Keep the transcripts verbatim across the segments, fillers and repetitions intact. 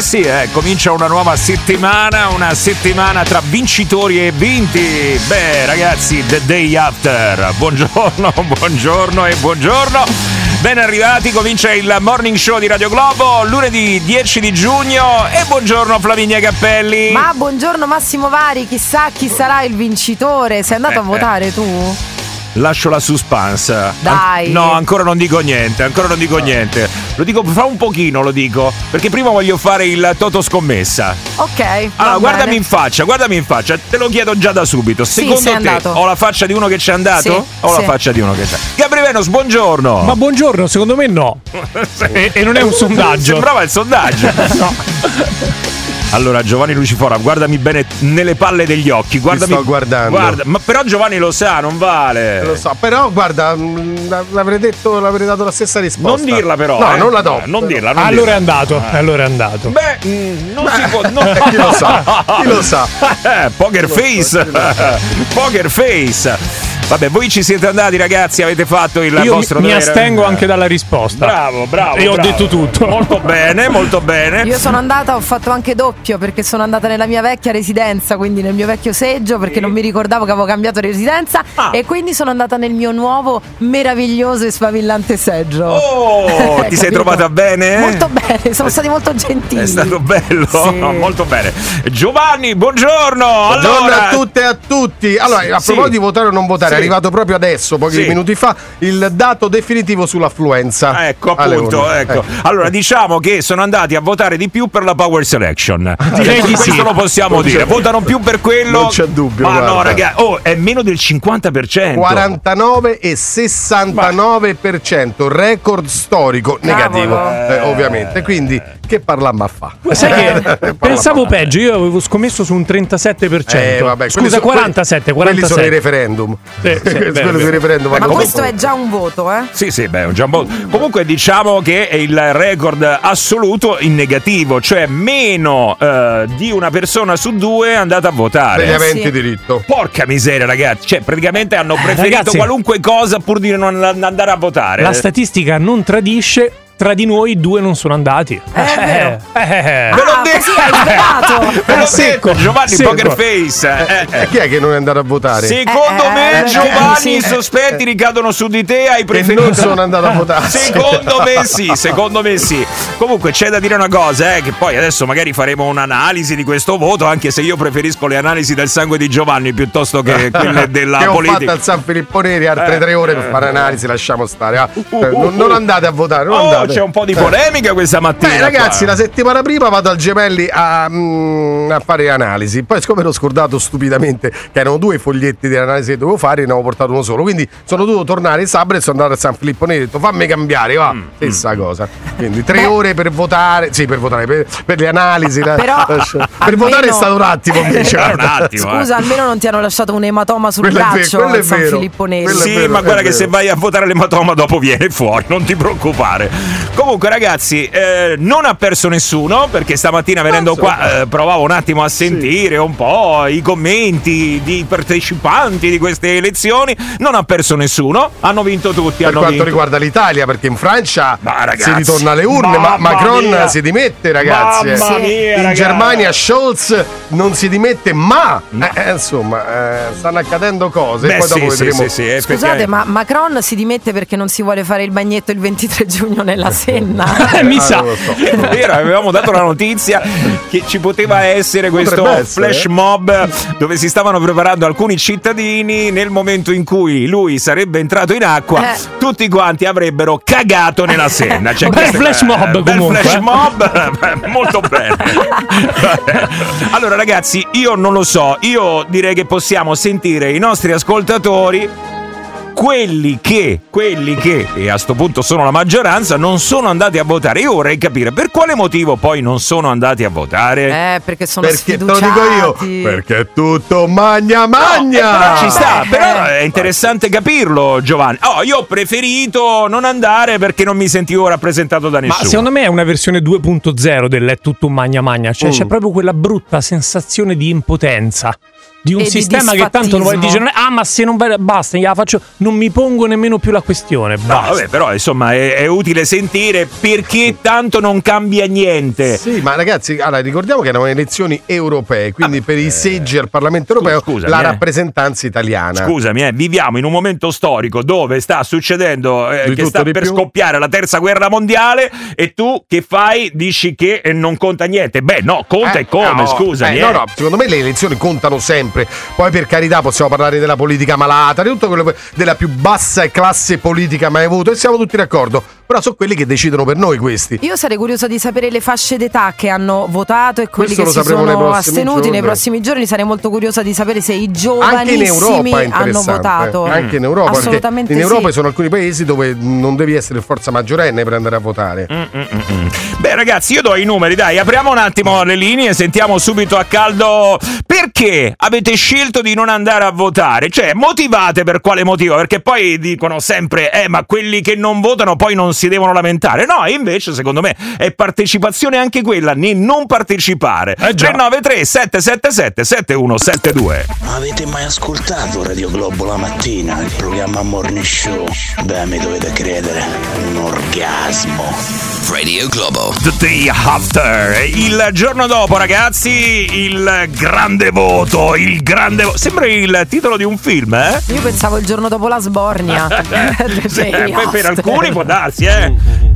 sì, eh, comincia una nuova settimana, una settimana tra vincitori e vinti. Beh, ragazzi, The Day After. Buongiorno, buongiorno e buongiorno. Ben arrivati, comincia il Morning Show di Radio Globo, lunedì dieci di giugno. E buongiorno Flaminia Cappelli. Ma buongiorno Massimo Vari, chissà chi sarà il vincitore. Sei andato eh, a votare eh. tu? Lascio la suspense. Dai. An- no, ancora non dico niente, ancora non dico no. niente. Lo dico fra un pochino, lo dico, perché prima voglio fare il Toto scommessa. Ok. Allora, guardami bene. in faccia, guardami in faccia, te lo chiedo già da subito. Secondo sì, te andato. ho la faccia di uno che c'è andato? Sì, ho sì. la faccia di uno che c'è. Gabri Venus, buongiorno. Ma buongiorno, secondo me no. e, e non è un sondaggio. Sembrava il sondaggio. No. Allora Giovanni Lucifora, guardami bene nelle palle degli occhi, guardami. Ti sto guardando. Guarda, ma però Giovanni lo sa, non vale. Lo so, però guarda, l'avrei detto, l'avrei dato la stessa risposta. Non dirla però. No, eh. non la do. Eh, non dirla, non allora dirla. è andato, eh. allora è andato. Beh, mh, non Beh, si può. Non... chi lo sa? Chi lo sa? Eh, poker face. Poker face. Vabbè, voi ci siete andati, ragazzi, avete fatto il Io vostro mi, mi dovere. astengo anche dalla risposta. Bravo, bravo. E ho bravo. detto tutto. Molto bene, molto bene. Io sono andata, ho fatto anche doppio perché sono andata nella mia vecchia residenza, quindi nel mio vecchio seggio, perché non mi ricordavo che avevo cambiato residenza ah. e quindi sono andata nel mio nuovo meraviglioso e sfavillante seggio. Oh, ti sei trovata bene? Molto bene, sono stati molto gentili. È stato bello, sì. Molto bene. Giovanni, buongiorno. Buongiorno allora... a tutte e a tutti. Allora, a proposito sì. di votare o non votare, sì. è arrivato proprio adesso, pochi sì. minuti fa, il dato definitivo sull'affluenza. Ecco, appunto, ecco. Eh. Allora, diciamo che sono andati a votare di più per la Power Selection. Direi ecco, di questo sì. lo possiamo non dire. Votano più per quello. Non c'è dubbio. Ma guarda. no, ragazzi, oh, è meno del cinquanta per cento. quarantanove e sessantanove per cento, record storico negativo, eh, ovviamente. Quindi che parlammo a fa? Sai che pensavo peggio, io avevo scommesso su un trentasette per cento. Eh, vabbè, Scusa, sono, quarantasette, quelli, quelli quarantasette. sono i referendum. Sì, sì, quelli beh, sui referendum. Ma vanno questo dopo. è già un voto, eh? Sì, sì, beh, un jumbo. Comunque diciamo che è il record assoluto in negativo, cioè meno eh, di una persona su due è andata a votare. Degli aventi sì. diritto. Porca miseria, ragazzi, cioè praticamente hanno preferito ragazzi, qualunque cosa pur di non andare a votare. La statistica non tradisce. Tra di noi due non sono andati. Eh, è vero. Eh, eh. Ve l'ho Ah, detto. così hai svelato. Ve l'ho Secco, detto, Giovanni secco. Poker Face. Eh, eh. E chi è che non è andato a votare? Secondo Eh, me eh, Giovanni eh, i sì. sospetti ricadono su di te, hai Che preferito. non sono andato a votare. Secondo me sì, secondo me sì. Comunque c'è da dire una cosa, eh, che poi adesso magari faremo un'analisi di questo voto, anche se io preferisco le analisi del sangue di Giovanni piuttosto che quelle della che ho politica. fatto al San Filippo Neri altre Eh, tre ore per fare analisi, lasciamo stare. Ah, eh, non, non andate a votare, non Oh, andate. c'è un po' di polemica questa mattina. Beh, ragazzi, qua. la settimana prima vado al Gemelli a, mm, a fare analisi. Poi, siccome ero scordato stupidamente che erano due foglietti di analisi che dovevo fare, ne avevo portato uno solo. Quindi sono dovuto tornare in sabato e sono andato a San Filippo Neri. Ho detto fammi cambiare, va. Mm, Stessa mm. cosa. Quindi tre Beh. ore per votare. Sì, per votare, per, per le analisi. la- Però, lascia- per almeno- votare è stato un attimo invece. Era un attimo. Scusa, almeno non ti hanno lasciato un ematoma sul Quello è vero, braccio quello è a San vero. Filippo Neri. Quello è Sì, vero, ma è guarda che vero. se vai a votare l'ematoma dopo viene fuori, non ti preoccupare. Comunque ragazzi, eh, non ha perso nessuno, perché stamattina venendo qua eh, provavo un attimo a sentire un po' i commenti di partecipanti di queste elezioni. Non ha perso nessuno, hanno vinto tutti. Per hanno quanto vinto. riguarda l'Italia, perché in Francia Ma, ragazzi, si ritorna alle urne, ma mamma Macron mia. si dimette, ragazzi. Mamma Sì. mia, In ragazzi. Germania Scholz non si dimette, ma eh, eh, insomma eh, stanno accadendo cose. Beh, e poi sì, dopo sì, vedremo. sì, sì, Scusate, effettivamente. ma Macron si dimette perché non si vuole fare il bagnetto il ventitré giugno nella Senna. Eh, mi Ah, sa. non lo so. È vero, avevamo dato la notizia che ci poteva essere questo Potrebbe essere, flash eh. mob dove si stavano preparando alcuni cittadini. Nel momento in cui lui sarebbe entrato in acqua, Eh. tutti quanti avrebbero cagato nella Senna. Cioè, Un bel questo- flash mob, eh, bel comunque, flash eh. mob, molto bene. Allora ragazzi, io non lo so, io direi che possiamo sentire i nostri ascoltatori, quelli che, quelli che, e a sto punto sono la maggioranza, non sono andati a votare. Io vorrei capire per quale motivo poi non sono andati a votare. Eh, perché sono Perché te lo sfiduciati. dico io, perché è tutto magna Eh, magna. però ci sta, Eh, però è interessante capirlo, Giovanni. Oh, io ho preferito non andare perché non mi sentivo rappresentato da Ma nessuno. secondo me è una versione due punto zero del è tutto un magna magna, cioè Mm. c'è proprio quella brutta sensazione di impotenza. di un e sistema di che tanto lo vuoi disfattismo. dire, ah ma se non vai, basta, gliela faccio, non mi pongo nemmeno più la questione, No, basta. vabbè, però insomma è, è utile sentire perché tanto non cambia niente. Sì, ma ragazzi, allora, ricordiamo che erano elezioni europee, quindi Ah, per eh, i seggi al Parlamento europeo scusami, la eh. rappresentanza italiana. Scusami, eh, viviamo in un momento storico dove sta succedendo eh, Di che tutto sta di per più. scoppiare la terza guerra mondiale e tu che fai? Dici che eh, non conta niente. Beh, no, conta Eh, e come, no, scusami. eh, eh. no, no, secondo me le elezioni contano sempre. Poi per carità possiamo parlare della politica malata, di tutto quello della più bassa classe politica mai avuto e siamo tutti d'accordo. Però sono quelli che decidono per noi questi. Io sarei curiosa di sapere le fasce d'età che hanno votato e quelli Questo che lo si sapremo nei sono prossimi astenuti giorni. nei prossimi giorni. Sarei molto curiosa di sapere se i Anche in giovanissimi Europa è hanno interessante. votato. Anche in Europa, perché Assolutamente in Europa sì. sono alcuni paesi dove non devi essere forza maggiorenne per andare a votare. Mm, mm, mm, mm. Beh, ragazzi, io do i numeri, dai, apriamo un attimo le linee e sentiamo subito a caldo perché avete scelto di non andare a votare. Cioè, motivate per quale motivo? Perché poi dicono sempre, eh, ma quelli che non votano poi non si devono lamentare. No, invece, secondo me, è partecipazione anche quella nel non partecipare. Eh già. tre nove tre sette sette sette sette uno sette due. Avete mai ascoltato Radio Globo la mattina, il programma Morning Show? Beh, mi dovete credere, un orgasmo. Radio Globo. The day after, il giorno dopo, ragazzi, il grande voto, il grande voto. Sembra il titolo di un film, eh? Io pensavo il giorno dopo la sbornia. The Sì, day per, per after. alcuni può darsi, eh?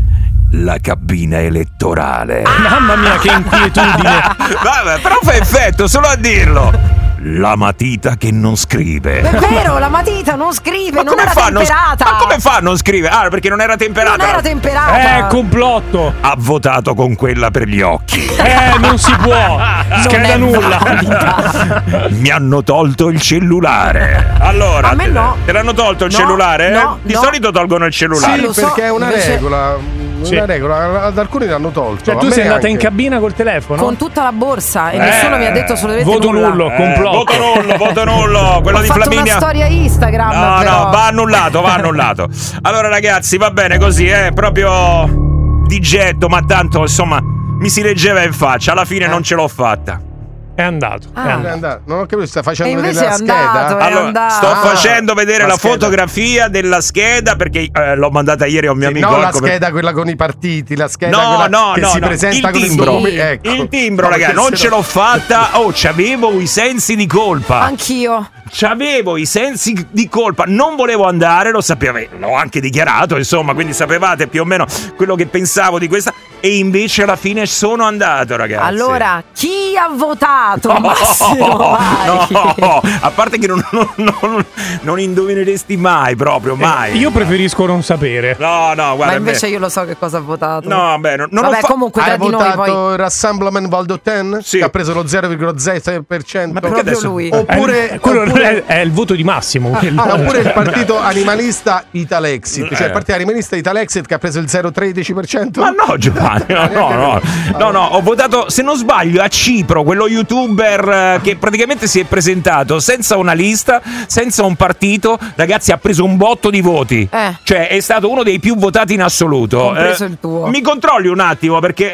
La cabina elettorale. Mamma mia, che inquietudine. Vabbè, però fa effetto solo a dirlo. La matita che non scrive. È vero, la matita non scrive, Ma non come era fa a non- temperata. Ma come fa a non scrivere? Ah, perché non era temperata. Non era temperata. Eh, complotto. Ha votato con quella per gli occhi. Eh, non si può. Scheda è nulla. valida. Mi hanno tolto il cellulare. Allora, A me te, no. te l'hanno tolto il No, cellulare? no, Di no. solito tolgono il cellulare. Sì, lo so, perché è una invece- regola. Sì. Una regola, ad alcuni l'hanno tolto. Cioè, a tu me sei andata anche. in cabina col telefono? Con tutta la borsa e Eh, nessuno mi ha detto assolutamente voto nulla. nullo, Eh, complotto. voto nullo, voto nullo. Quello Ho di fatto Flaminia. una storia Instagram. No, però. no, va annullato, va annullato. Allora, ragazzi, va bene così, eh, proprio di getto, ma tanto, insomma, mi si leggeva in faccia. Alla fine Eh. non ce l'ho fatta. È andato. Ah. È È andato. andato. Non ho capito, sta E facendo invece vedere la è andato, scheda. è Allora, andato. sto Ah, facendo vedere la la, scheda. fotografia della scheda perché eh, l'ho mandata ieri a un mio Sì, amico. no, la ecco, per- scheda quella con i partiti, la scheda No, quella no, che no, si no, presenta il con i timbro. nomi. Ecco. Il timbro, No, ragazzi, perché non se ce no- l'ho fatta. Oh, c'avevo i sensi di colpa. Anch'io. C'avevo i sensi di colpa, non volevo andare, lo sapevo, l'ho anche dichiarato, insomma, quindi sapevate più o meno quello che pensavo di questa. E invece alla fine sono andato, ragazzi. Allora, chi ha votato? No, Massimo, vai. no, a parte che non, non, non, non indovineresti mai, proprio mai. Io preferisco non sapere. No, no, guarda. Ma invece beh, io lo so che cosa ha votato. no, vabbè, non, non Vabbè, ho fa- comunque tra Hai di noi votato poi. il Rassemblement Val d'Otten? Sì. Che ha preso lo zero virgola zero sei per cento. Ma perché Proprio adesso- lui. Oppure, Eh, quello oppure- è, è il voto di Massimo. quello. Ah, oppure il partito animalista Italexit, cioè Eh. il partito animalista Italexit che ha preso il zero virgola tredici per cento. Ma no, Giovanni, no, no, no, no, no, ho votato, se non sbaglio, a Cipro, quello youtuber eh, che praticamente si è presentato senza una lista, senza un partito, ragazzi, ha preso un botto di voti. Eh. Cioè, è stato uno dei più votati in assoluto. Compreso il tuo. Mi controlli un attimo, perché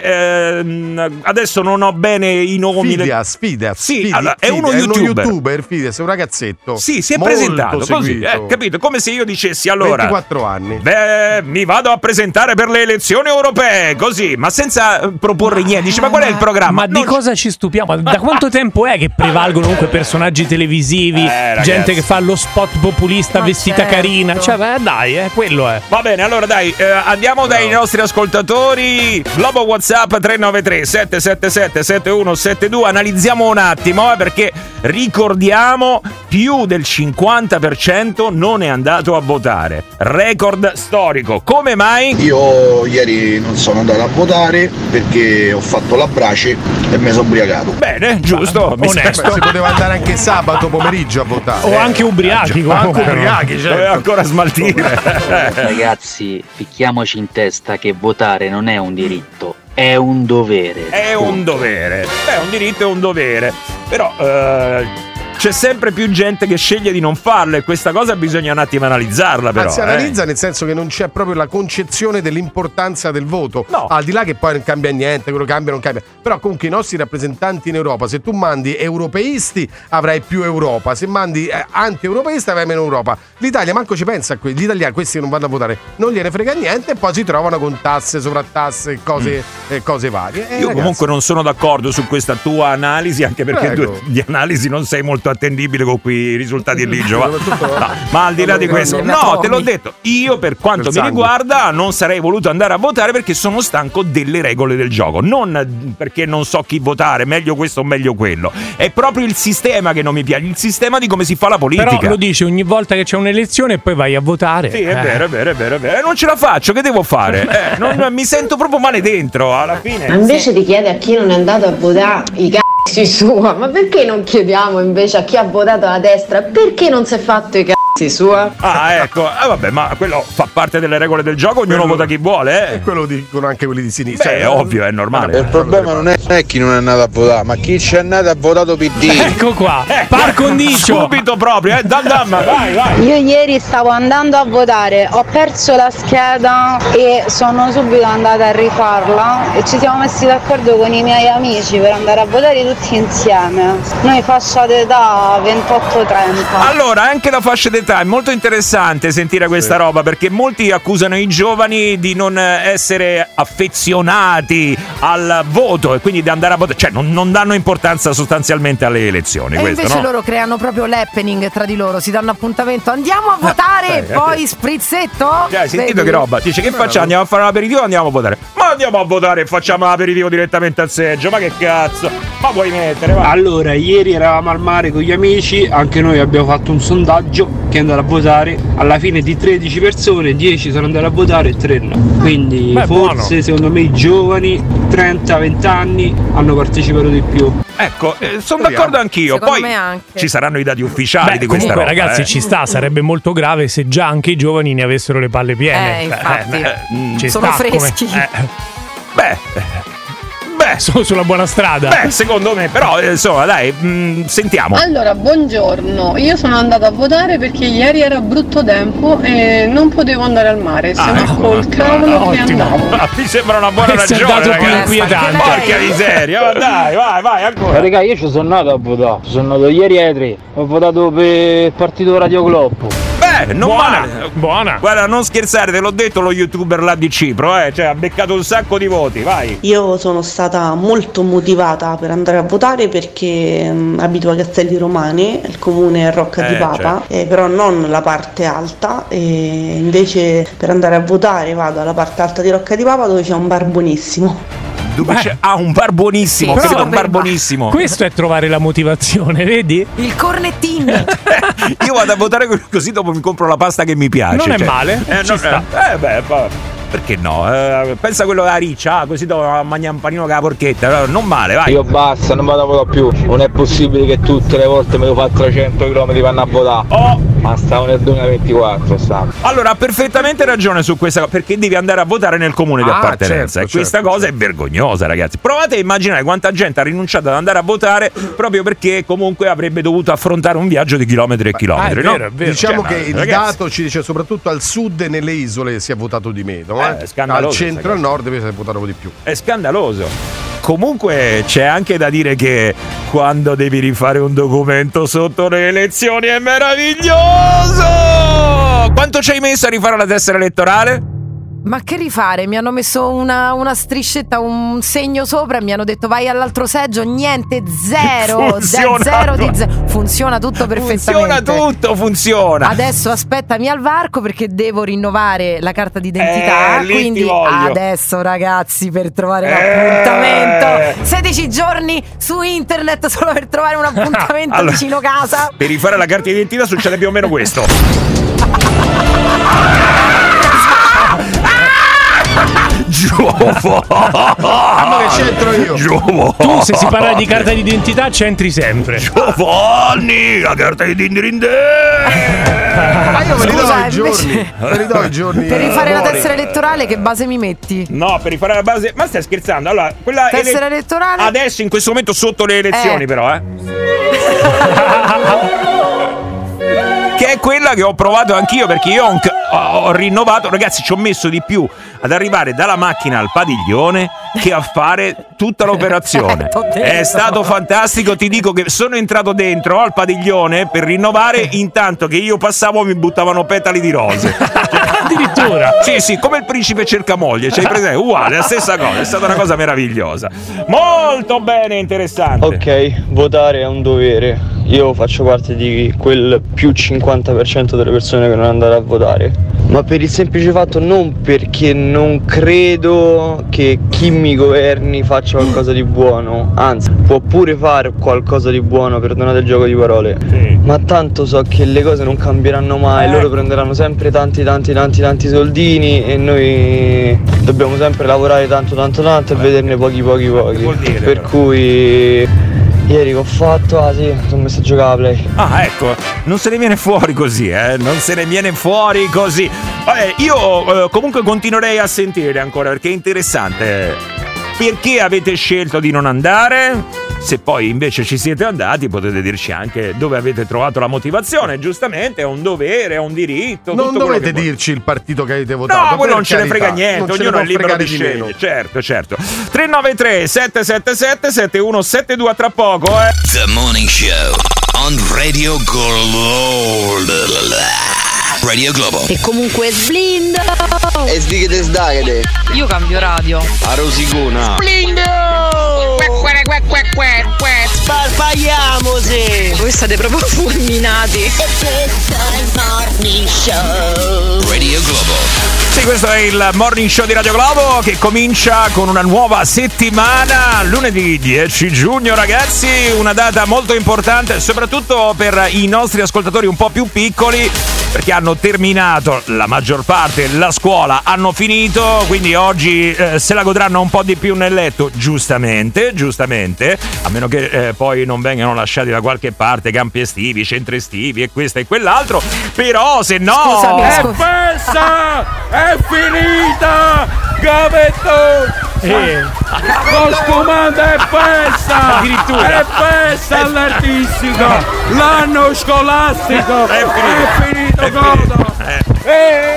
ehm, adesso non ho bene i nomi. Fidias, Fidias, Sì, Fidi- allora, è Fidi- uno youtuber. youtuber, Fidias, è un ragazzetto. Sì, si è molto presentato così, seguito. eh, capito? Come se io dicessi allora. ventiquattro anni. Beh, mi vado a presentare per le elezioni europee, così, ma senza eh, proporre niente. Dice, ma qual è il programma? Ma di Non- cosa ci stupiamo? Da quanto tempo è che prevalgono comunque personaggi televisivi, Eh, ragazzi. gente che fa lo spot populista Ma vestita certo. carina? Cioè, beh, dai, eh, quello è. Va bene, allora dai, eh, andiamo dai nostri ascoltatori. Globo WhatsApp tre nove tre sette sette sette sette uno sette due. Analizziamo un attimo, eh, perché ricordiamo più del cinquanta per cento non è andato a votare. Record storico. Come mai? Io ieri non sono andato a votare perché ho fatto la brace e mi sono ubriacato. Bene, giusto. Mi onesto. Beh, si poteva andare anche sabato pomeriggio a votare. O anche ubriachi, Anche comunque. ubriachi, certo. Doveva ancora smaltire. Ragazzi, picchiamoci in testa che votare non è un diritto, è un dovere. È un dovere. Beh, un diritto e un dovere. Però, eh, c'è sempre più gente che sceglie di non farlo e questa cosa bisogna un attimo analizzarla, però. Ma si eh. analizza nel senso che non c'è proprio la concezione dell'importanza del voto. No. Al di là che poi non cambia niente, quello cambia non cambia. Però comunque i nostri rappresentanti in Europa, se tu mandi europeisti avrai più Europa, se mandi eh, anti-europeisti avrai meno Europa. L'Italia manco ci pensa a quelli, gli italiani, questi che non vanno a votare, non gliene frega niente e poi si trovano con tasse, sovrattasse, cose, mm. eh, cose varie. Eh, Io ragazzi, comunque non sono d'accordo su questa tua analisi, anche perché Prego. tu di analisi non sei molto attendibile con quei risultati lì, Giovanni. Soprattutto- No, ma al di là di No, questo, no, no, no, te l'ho mi- detto, io per quanto Per mi sangue. riguarda non sarei voluto andare a votare perché sono stanco delle regole del gioco, non perché non so chi votare, meglio questo o meglio quello. È proprio il sistema che non mi piace, il sistema di come si fa la politica. Però lo dici ogni volta che c'è un'elezione e poi vai a votare. Sì, è Eh. vero, è vero, è vero, è vero. E non ce la faccio, che devo fare? Eh, non, mi sento proprio male dentro, alla fine. Ma invece di chiedere a chi non è andato a votare i cazzi sua, ma perché non chiediamo invece a chi ha votato la destra perché non si è fatto i cazzi sua? Ah, ecco, eh, vabbè, ma quello fa parte delle regole del gioco, ognuno Quello- vota chi vuole, E eh. quello dicono anche quelli di sinistra. Beh, è ovvio, è normale. Il problema non è, non è chi non è andato a votare, ma chi ci è andato a votato P D. Ecco qua, Eh, par condicio. Subito proprio, eh. Dan damma, vai, vai. Io ieri stavo andando a votare, ho perso la scheda e sono subito andata a rifarla e ci siamo messi d'accordo con i miei amici per andare a votare tutti insieme. Noi fascia d'età ventotto trenta. Allora, anche la fascia d'età è molto interessante sentire questa roba, perché molti accusano i giovani di non essere affezionati al voto e quindi di andare a votare, cioè non, non danno importanza sostanzialmente alle elezioni. E questo, invece no? loro creano proprio l'happening tra di loro, si danno appuntamento, andiamo a votare, eh, poi sprizzetto. Cioè, hai sentito Vedi? che roba? Dice che facciamo? Andiamo a fare un aperitivo o andiamo a votare? Ma andiamo a votare e facciamo l'aperitivo direttamente al seggio, ma che cazzo? Ma puoi mettere, va? Allora, ieri eravamo al mare con gli amici, anche noi abbiamo fatto un sondaggio che è andato a votare. Alla fine di tredici persone, dieci sono andate a votare e tre no. Quindi Beh, forse buono. secondo me i giovani trenta venti anni hanno partecipato di più. Ecco, eh, sono d'accordo anch'io. Secondo Poi me anche. ci saranno i dati ufficiali Beh, di questa comunque, roba. ragazzi, eh. ci sta, sarebbe molto grave se già anche i giovani ne avessero le palle piene. Eh, infatti. eh, Mm, ci sono sta come- freschi. eh, Beh, beh, sono sulla buona strada. beh, secondo me, però, eh, insomma, dai, mm, sentiamo. Allora, buongiorno. Io sono andata a votare perché ieri era brutto tempo e non potevo andare al mare, se Ah, no ecco. col cavolo che Ottimo. andavo. Ah, mi sembra una buona Questo è il ragione, dato più ragazzi. inquietante. Porca miseria, ma dai, vai, vai, ancora. Raga, io ci sono andato a votare, sono andato ieri alle tre, ho votato per il partito Radio Globo. Beh, non Buona, male. buona. Guarda, non scherzare, te l'ho detto lo youtuber là di Cipro, eh, cioè ha beccato un sacco di voti, vai. Io sono stata molto motivata per andare a votare perché mh, abito a Castelli Romani, il comune è Rocca di Eh, Papa, eh, però non la parte alta, e invece per andare a votare vado alla parte alta di Rocca di Papa dove c'è un bar buonissimo. Dove c'è? Ah, un bar buonissimo, Sì, capito? però Un bar per- buonissimo. Questo è trovare la motivazione, vedi? Il cornettino. Io vado a votare così dopo mi compro la pasta che mi piace. Non è cioè. male, Eh, ci non- sta. eh, beh, poi- perché no? Eh, pensa a quello della riccia, ah, così dopo mangiare un panino con la porchetta. Non male, vai. Io basta, non vado a votare più. Non è possibile che tutte le volte me lo fa trecento chilometri vanno a votare. Oh. Ma stavo nel duemilaventiquattro, sta. Allora, ha perfettamente ragione su questa cosa, perché devi andare a votare nel comune di Ah, appartenenza. certo, e questa certo, cosa è vergognosa, ragazzi. Provate a immaginare quanta gente ha rinunciato ad andare a votare proprio perché comunque avrebbe dovuto affrontare un viaggio di chilometri e chilometri. Ah, è no? vero, è vero. Diciamo Cioè, che il ragazzi, dato ci dice soprattutto al sud e nelle isole si è votato di meno, Eh, eh? è scandaloso al centro e questa al nord invece si è votato di più. è scandaloso. Comunque c'è anche da dire che quando devi rifare un documento sotto le elezioni è meraviglioso! Quanto ci hai messo a rifare la tessera elettorale? Ma che rifare? Mi hanno messo una, una striscetta, un segno sopra e mi hanno detto vai all'altro seggio. Niente, zero. Funziona. ze- zero di zero. Funziona tutto perfettamente. Funziona tutto, funziona. Adesso aspettami al varco perché devo rinnovare la carta d'identità. Eh, lì ti quindi voglio. adesso, ragazzi, per trovare Eh. l'appuntamento, sedici giorni su internet solo per trovare un appuntamento Allora, vicino casa. Per rifare la carta d'identità succede più o meno questo. Giovanni! Ma che c'entro io? Giovanni! Tu, se si parla di carta d'identità, c'entri sempre. Giovanni! La carta di Dindirinde! Ma io ve li do Scusa, i giorni. invece- Ve li do i giorni. Per rifare la fuori. tessera elettorale, che base mi metti? No, per rifare la base. Ma stai scherzando? Allora, quella Tessera ele- elettorale? Adesso, in questo momento, sotto le elezioni, Eh. però, eh. Che è quella che ho provato anch'io, perché io ho, ho rinnovato, ragazzi, ci ho messo di più ad arrivare dalla macchina al padiglione che a fare tutta l'operazione. È stato fantastico, ti dico che sono entrato dentro al padiglione per rinnovare, intanto che io passavo mi buttavano petali di rose. Addirittura? Sì, sì, come il principe cerca moglie, c'hai presente? Uguale, la stessa cosa, è stata una cosa meravigliosa. Molto bene, interessante. Ok, votare è un dovere. Io faccio parte di quel più cinquanta per cento delle persone che non andare a votare, ma per il semplice fatto non perché non credo che chi mi governi faccia qualcosa di buono, anzi può pure fare qualcosa di buono, perdonate il gioco di parole, sì. Ma tanto so che le cose non cambieranno mai, eh. Loro prenderanno sempre tanti tanti tanti tanti soldini e noi dobbiamo sempre lavorare tanto tanto tanto e eh. vederne pochi pochi pochi, dire, per però. Cui ieri che ho fatto, ah sì, sono messo a giocare a Play. Ah, ecco, non se ne viene fuori così, eh, non se ne viene fuori così. Vabbè, io eh, comunque continuerei a sentire ancora, perché è interessante. Perché avete scelto di non andare? Se poi invece ci siete andati, potete dirci anche dove avete trovato la motivazione. Giustamente è un dovere, è un diritto. Non tutto dovete dirci il partito che avete votato. No, quello non ce ne frega niente, ognuno è libero di scegliere. Certo, certo. tre nove tre sette sette sette sette uno sette due, tra poco, eh. The Morning Show on Radio Globo. Radio Globo. E comunque sblindo. E sdighete sdagate. Io cambio radio. A rosicona. Sblindo. Sparpagliamoci. Voi state proprio fulminati. E questo è il Morning Show. Radio Globo. Sì, questo è il Morning Show di Radio Globo che comincia con una nuova settimana, lunedì dieci giugno, ragazzi, una data molto importante soprattutto per i nostri ascoltatori un po' più piccoli, perché hanno terminato la maggior parte la scuola, hanno finito, quindi oggi eh, se la godranno un po' di più nel letto, giustamente, giustamente, a meno che eh, poi non vengano lasciati da qualche parte campi estivi, centri estivi e questo e quell'altro, però se no... Scusami, è scusa. festa! È finita! Gavetto! Eh. Lo scomando è festa! Addirittura. È festa all'artistico! L'anno scolastico! È finito! È finito, godo! Eh.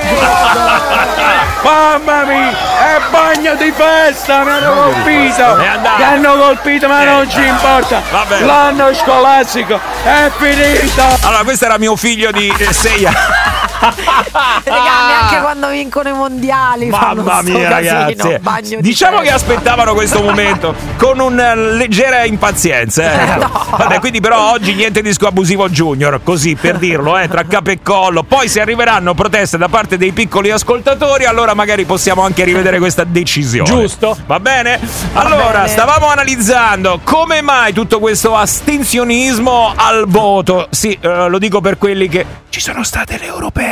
Mamma mia! È bagno di festa! Mi hanno colpito! Mi hanno colpito, ma non ci importa! Vabbè. L'anno scolastico è finito! Allora, questo era mio figlio di sei anni. Regà, neanche quando vincono i mondiali. Mamma mia, ragazzi, diciamo che aspettavano questo momento con una leggera impazienza, eh. No. Vabbè, quindi però oggi niente disco abusivo junior, così per dirlo, eh, tra capo e collo. Poi se arriveranno proteste da parte dei piccoli ascoltatori, allora magari possiamo anche rivedere questa decisione. Giusto. Va bene? Va allora, bene. stavamo analizzando come mai tutto questo astensionismo al voto. Sì, eh, lo dico per quelli che ci sono state le europee.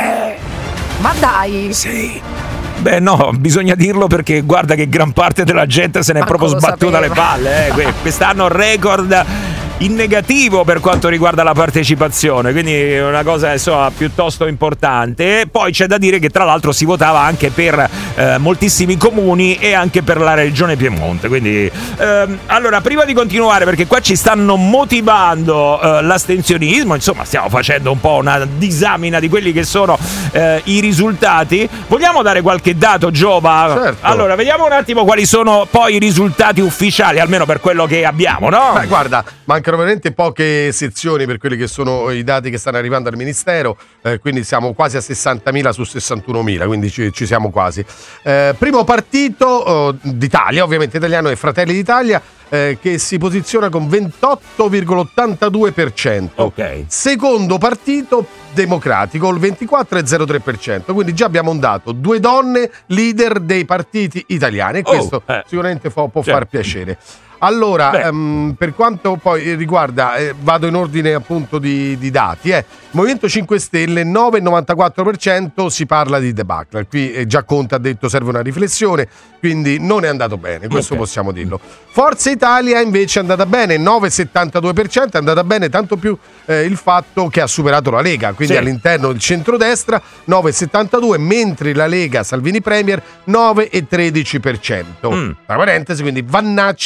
Ma dai. Sì. Beh no, bisogna dirlo perché guarda che gran parte della gente se n'è Manco proprio lo sbattuta sapeva. le palle, eh. Quest'anno record in negativo per quanto riguarda la partecipazione, quindi è una cosa insomma piuttosto importante. Poi c'è da dire che tra l'altro si votava anche per eh, moltissimi comuni e anche per la regione Piemonte, quindi ehm, allora prima di continuare, perché qua ci stanno motivando eh, l'astensionismo, insomma stiamo facendo un po' una disamina di quelli che sono eh, i risultati. Vogliamo dare qualche dato, Giova? Certo. Allora vediamo un attimo quali sono poi i risultati ufficiali, almeno per quello che abbiamo, no? Beh, guarda, mancano veramente poche sezioni per quelli che sono i dati che stanno arrivando al Ministero, eh, quindi siamo quasi a sessantamila su sessantunomila, quindi ci, ci siamo quasi. Eh, primo partito oh, d'Italia, ovviamente italiano, è Fratelli d'Italia, eh, che si posiziona con ventotto virgola ottantadue per cento. Ok. Secondo partito Democratico, il ventiquattro virgola zero tre per cento, quindi già abbiamo un dato, due donne leader dei partiti italiani e questo Oh, eh. sicuramente può, può Certo. far piacere. Allora, um, per quanto poi riguarda, eh, vado in ordine appunto di, di dati, eh. Movimento cinque Stelle nove virgola novantaquattro per cento, si parla di debacle, qui eh, già Conte ha detto serve una riflessione, quindi non è andato bene, questo Okay. possiamo dirlo. Forza Italia invece è andata bene, nove virgola settantadue per cento, è andata bene tanto più eh, il fatto che ha superato la Lega, quindi Sì. all'interno del centrodestra nove virgola settantadue, mentre la Lega Salvini Premier nove virgola tredici per cento. Mm. Tra parentesi, quindi Vannacci in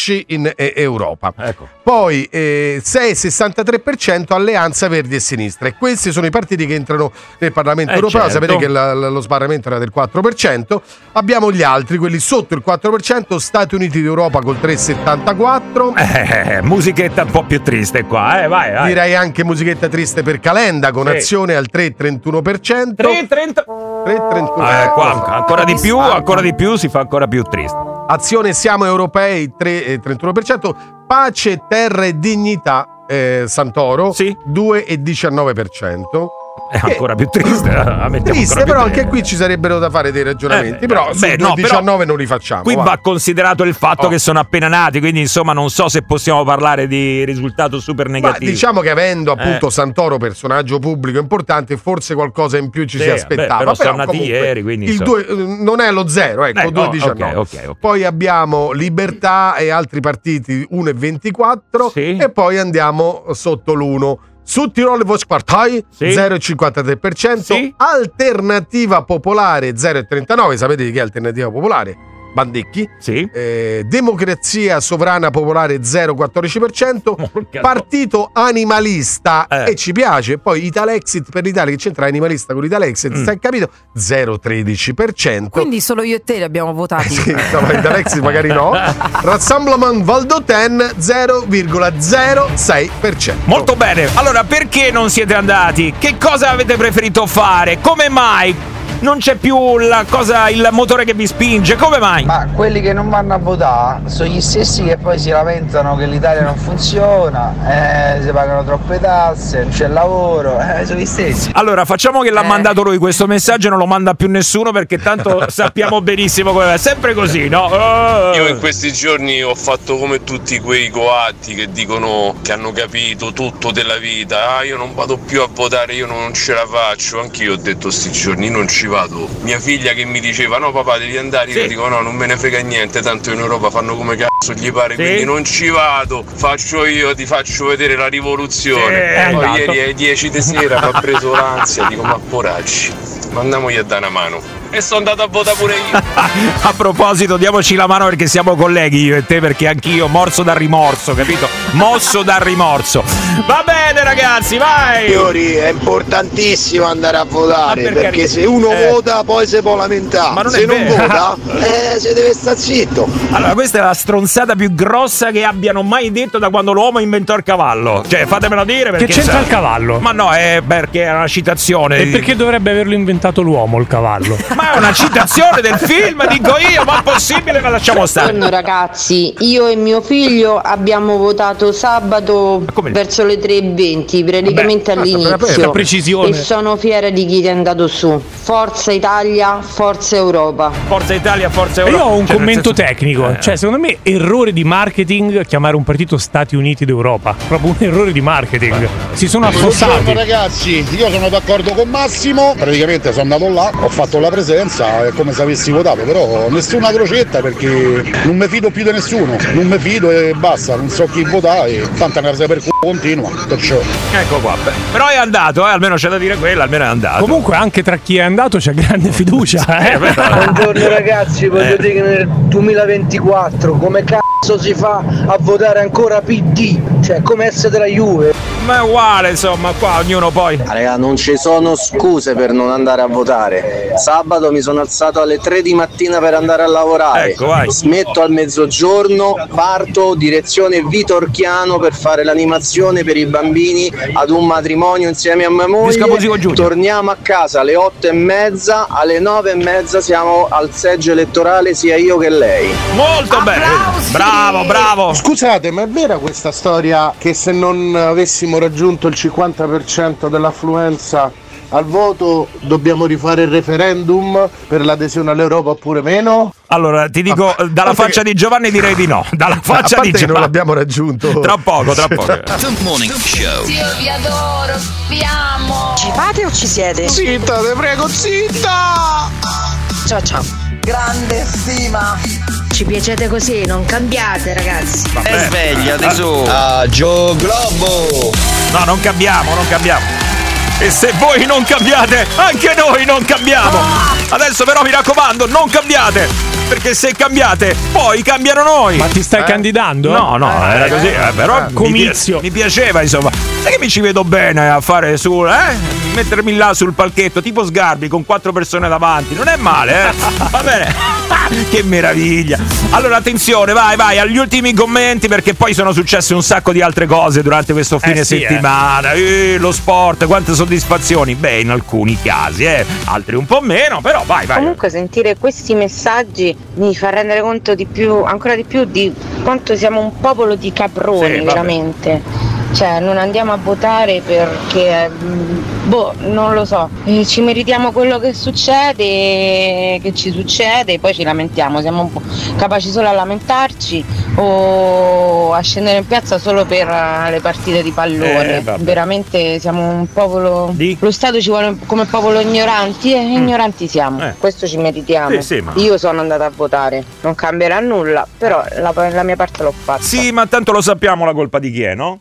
in eh, Europa. Ecco. Poi eh, sei virgola sessantatré per cento Alleanza Verdi e Sinistra, e questi sono i partiti che entrano nel Parlamento Eh, europeo. certo. Sapete che la, la, lo sbarramento era del quattro per cento. Abbiamo gli altri, quelli sotto il quattro per cento, Stati Uniti d'Europa col tre virgola settantaquattro. Eh, musichetta un po' più triste qua, eh, vai, vai. Direi anche musichetta triste per Calenda, con Sì. Azione al tre virgola trentuno per cento. tre virgola trenta tre virgola trentuno. Eh, qua ancora di più, ancora di più si fa ancora più triste. Azione Siamo Europei tre virgola trentuno per cento. Pace, Terra e Dignità eh, Santoro Sì. due virgola diciannove per cento. È ancora più triste. la mettiamo Triste, ancora più però triste. anche qui ci sarebbero da fare dei ragionamenti. Eh, però su beh, no, diciannove però non li facciamo. Qui va. va considerato il fatto Oh. che sono appena nati, quindi insomma non so se possiamo parlare di risultato super Ma negativo. diciamo che avendo appunto Eh. Santoro personaggio pubblico importante, forse qualcosa in più ci Sì, si beh, aspettava. però sono nati comunque ieri, quindi il insomma. due, eh, non è lo zero, ecco, Eh, due virgola oh, diciannove. ok, ok, ok. Poi abbiamo Libertà e altri partiti uno virgola ventiquattro Sì. e poi andiamo sotto l'uno. Südtirol Volkspartei Sì. zero virgola cinquantatré per cento, Sì. Alternativa Popolare zero virgola trentanove per cento. Sapete di che è Alternativa Popolare? Bandecchi. Sì. Eh, Democrazia Sovrana Popolare zero virgola quattordici per cento, Porca Partito Animalista Eh. e ci piace, poi Italexit per l'Italia, che c'entra Animalista con Italexit, Mm. stai capito? zero virgola tredici per cento. Quindi solo io e te li abbiamo votati. Sì, no, Italexit magari no. Rassemblement Valdoten zero virgola zero sei per cento. Molto bene. Allora, perché non siete andati? Che cosa avete preferito fare? Come mai? Non c'è più la cosa, il motore che vi spinge? Come mai? Ma quelli che non vanno a votare sono gli stessi che poi si lamentano che l'Italia non funziona, eh, si pagano troppe tasse, non c'è lavoro, eh, sono gli stessi. Allora, facciamo che l'ha Eh. mandato lui questo messaggio e non lo manda più nessuno, perché tanto sappiamo benissimo come è. Sempre così, no? Oh. Io in questi giorni ho fatto come tutti quei coatti che dicono che hanno capito tutto della vita. Ah, io non vado più a votare, io non ce la faccio. Anch'io ho detto sti giorni non ci vado. Mia figlia che mi diceva no papà devi andare, io Sì. dico no non me ne frega niente, tanto in Europa fanno come cazzo gli pare, Sì. quindi non ci vado, faccio io, ti faccio vedere la rivoluzione. Sì, è Poi andato. ieri alle dieci di sera mi ha preso l'ansia, dico ma poracci, mandiamogli a dare una mano. E sono andato a votare pure io. A proposito, diamoci la mano perché siamo colleghi io e te, perché anch'io morso dal rimorso, capito? Mosso dal rimorso. Va bene ragazzi, vai! Signori, è importantissimo andare a votare, Ma per perché carità. se uno Eh. vota poi si può lamentare, Ma non se è non vero. vota eh, si deve stare zitto. Allora, questa è la stronzata più grossa che abbiano mai detto da quando l'uomo inventò il cavallo. Cioè, fatemelo dire perché... Che c'entra sa- il cavallo? Ma no, è perché è una citazione. E perché dovrebbe averlo inventato l'uomo il cavallo? Ma è una citazione del film, dico io, ma è possibile, ma lasciamo stare. Buongiorno ragazzi, io e mio figlio abbiamo votato sabato verso le tre e venti, praticamente Vabbè, questa all'inizio, precisione. e sono fiera di chi è andato su. Forza Italia, Forza Europa. Forza Italia, Forza E Europa. io ho un Cioè, nel commento senso- tecnico, Eh. cioè secondo me errore di marketing chiamare un partito Stati Uniti d'Europa, proprio un errore di marketing, si sono Buongiorno affossati. ragazzi, io sono d'accordo con Massimo, praticamente sono andato là, ho fatto la presenza, è come se avessi votato, però nessuna crocetta perché non mi fido più di nessuno, non mi fido e basta, non so chi votare e tanta casa per c***o continua, perciò. Ecco qua, beh. Però è andato, eh, almeno c'è da dire quello, almeno è andato. Comunque anche tra chi è andato c'è grande fiducia, eh? Buongiorno ragazzi, voglio Eh. dire che nel duemilaventiquattro come cazzo si fa a votare ancora P D? Cioè come essere della Juve? Ma è uguale, insomma, qua ognuno poi. Raga, non ci sono scuse per non andare a votare. Sabato mi sono alzato alle tre di mattina per andare a lavorare. Ecco, vai. Smetto al mezzogiorno, parto direzione Vitorchiano per fare l'animazione per i bambini ad un matrimonio insieme a mia Disco moglie. Musico Giugno. Torniamo a casa alle otto e mezza, alle nove e mezza siamo al seggio elettorale sia io che lei. Molto bene. Bravo, bravo. Scusate, ma è vera questa storia che se non avessimo raggiunto il cinquanta per cento dell'affluenza al voto dobbiamo rifare il referendum per l'adesione all'Europa oppure meno? Allora, ti dico, Ah, dalla faccia di Giovanni direi di no. Dalla faccia a di parte che non Giovanni. l'abbiamo raggiunto. Tra poco, tra poco. The Morning Show. Io vi adoro, vi amo. Ci fate o ci siete? Zitta, te prego, zitta! Ciao ciao. Grande stima! Ci piacete così, non cambiate ragazzi. E svegliati su. Ah, Gio Globo! No, non cambiamo, non cambiamo. E se voi non cambiate, anche noi non cambiamo. Adesso però mi raccomando, non cambiate. perché se cambiate poi cambiano noi. Ma ti stai eh? candidando? No, no, eh, era così, eh, però eh, comizio. Mi, mi piaceva, insomma. Sai che mi ci vedo bene a fare su, eh? Mettermi là sul palchetto, tipo Sgarbi, con quattro persone davanti. Non è male, eh? Va bene. Che meraviglia. Allora, attenzione, vai, vai, agli ultimi commenti, perché poi sono successe un sacco di altre cose durante questo fine eh sì, settimana. Eh. Eh, lo sport, quante soddisfazioni. Beh, in alcuni casi, eh. Altri un po' meno, però vai, vai. Comunque sentire questi messaggi mi fa rendere conto di più, ancora di più, di quanto siamo un popolo di caproni, sì, veramente. Cioè, non andiamo a votare perché, boh, non lo so, eh, ci meritiamo quello che succede, che ci succede, e poi ci lamentiamo, siamo un po' capaci solo a lamentarci o a scendere in piazza solo per uh, le partite di pallone. Eh, veramente siamo un popolo, di? Lo Stato ci vuole come popolo ignoranti e mm. ignoranti siamo, eh. questo ci meritiamo. Sì, sì, ma... Io sono andata a votare, non cambierà nulla, però la, la mia parte l'ho fatta. Sì, ma tanto lo sappiamo la colpa di chi è, no?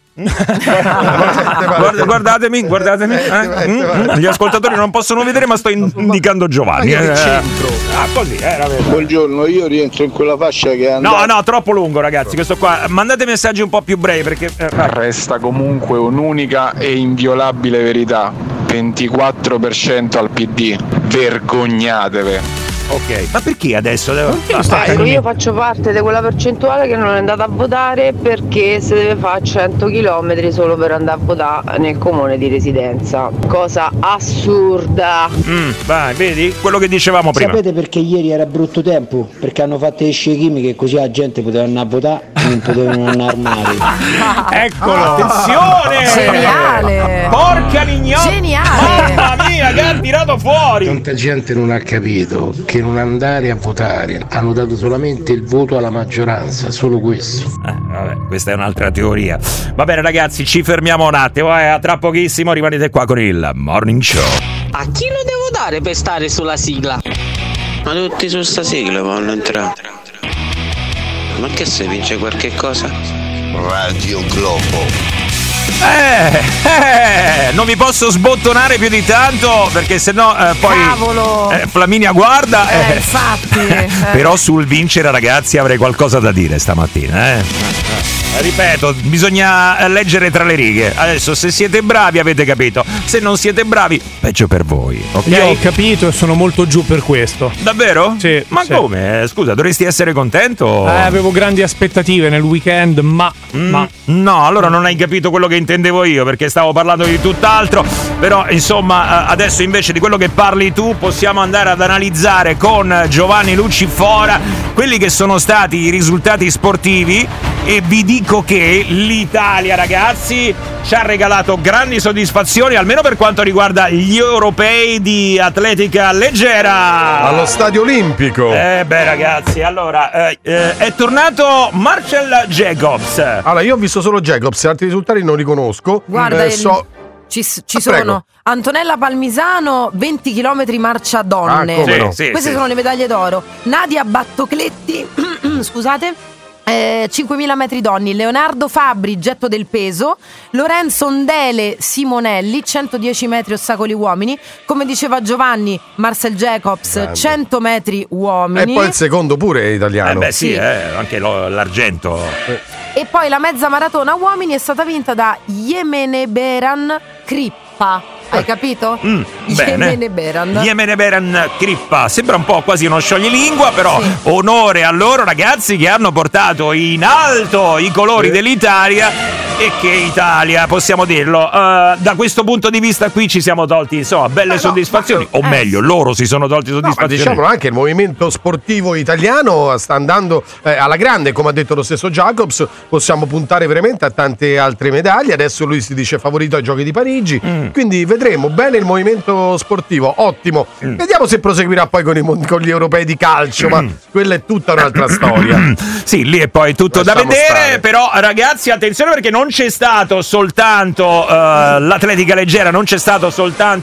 Guarda, guardatemi, guardatemi. Eh? Mm, gli ascoltatori non possono vedere, ma sto indicando Giovanni. Eh. Ah, così, era vero. Buongiorno, io rientro in quella fascia che è andata. No, no, troppo lungo, ragazzi. Questo qua. Mandate messaggi un po' più brevi perché eh, resta comunque un'unica e inviolabile verità. ventiquattro per cento al P D. Vergognatevi. Ok, ma perché adesso devo... Ecco, io faccio parte di quella percentuale che non è andata a votare perché si deve fare cento chilometri solo per andare a votare nel comune di residenza. Cosa assurda. Mm, vai, vedi? Quello che dicevamo prima. Sapete perché ieri era brutto tempo? Perché hanno fatto le scie chimiche così la gente poteva andare a votare e non potevano andare armati. Eccolo, attenzione! Geniale! Porca mignotta! Geniale! Mamma mia, che ha tirato fuori! Tanta gente non ha capito che non andare a votare, hanno dato solamente il voto alla maggioranza, solo questo. Eh, vabbè, questa è un'altra teoria. Va bene ragazzi, ci fermiamo un attimo, eh, a tra pochissimo rimanete qua con il Morning Show. A chi lo devo dare per stare sulla sigla? Ma tutti su sta sigla vanno entrare. Ma che se vince qualche cosa? Radio Globo. Eh, eh, non mi posso sbottonare più di tanto perché sennò eh, poi Cavolo. Eh, Flaminia guarda. Eh, infatti. Eh. Però sul vincere, ragazzi, avrei qualcosa da dire stamattina. Eh. Eh, ripeto, bisogna leggere tra le righe. Adesso, se siete bravi, avete capito. Se non siete bravi, peggio per voi. Ok? Io ho capito e sono molto giù per questo. Davvero? Sì. Ma sì. come? Scusa, dovresti essere contento? Eh, avevo grandi aspettative nel weekend, ma, mm, ma... No, allora non hai capito quello che intendevo io, perché stavo parlando di tutt'altro. Però, insomma, adesso invece di quello che parli tu, possiamo andare ad analizzare con Giovanni Lucifora quelli che sono stati i risultati sportivi. E vi dico che l'Italia, ragazzi, ci ha regalato grandi soddisfazioni, almeno per quanto riguarda gli europei di atletica leggera. Allo Stadio Olimpico. Eh beh, ragazzi, allora eh, eh, è tornato Marcel Jacobs. Allora, io ho visto solo Jacobs, altri risultati non li conosco. Guarda, eh, so... ci, ci ah, sono prego. Antonella Palmisano, venti chilometri marcia donne. Ah, come no? Sì, Queste sì. sono le medaglie d'oro. Nadia Battocletti, scusate. Eh, cinquemila metri donne, Leonardo Fabbri, getto del peso, Lorenzo Ondele Simonelli, centodieci metri ostacoli uomini, come diceva Giovanni, Marcel Jacobs, grande. cento metri uomini. E poi il secondo pure è italiano. Eh beh sì, Sì. Eh, anche lo, l'argento. E poi la mezza maratona uomini è stata vinta da Yemeneberan Crippa. Hai capito? Mm, bene. Yemeneberan. Yemeneberan Crippa. Sembra un po' quasi uno scioglilingua, però Sì. onore a loro, ragazzi, che hanno portato in alto i colori Sì. dell'Italia. E che Italia, possiamo dirlo. Uh, da questo punto di vista qui ci siamo tolti, insomma, belle no, soddisfazioni. ma- o meglio, loro si sono tolti soddisfazioni. No, ma diciamo anche il movimento sportivo italiano sta andando eh, alla grande, come ha detto lo stesso Jacobs. Possiamo puntare veramente a tante altre medaglie. Adesso lui si dice favorito ai Giochi di Parigi, Mm. quindi vedremo bene il movimento sportivo, ottimo. Mm. Vediamo se proseguirà poi con, i, mon- con gli europei di calcio, ma quella è tutta un'altra storia. Sì, lì è poi tutto da Lasciamo vedere, stare. però ragazzi attenzione perché non c'è stato soltanto uh, l'atletica leggera, non c'è stato soltanto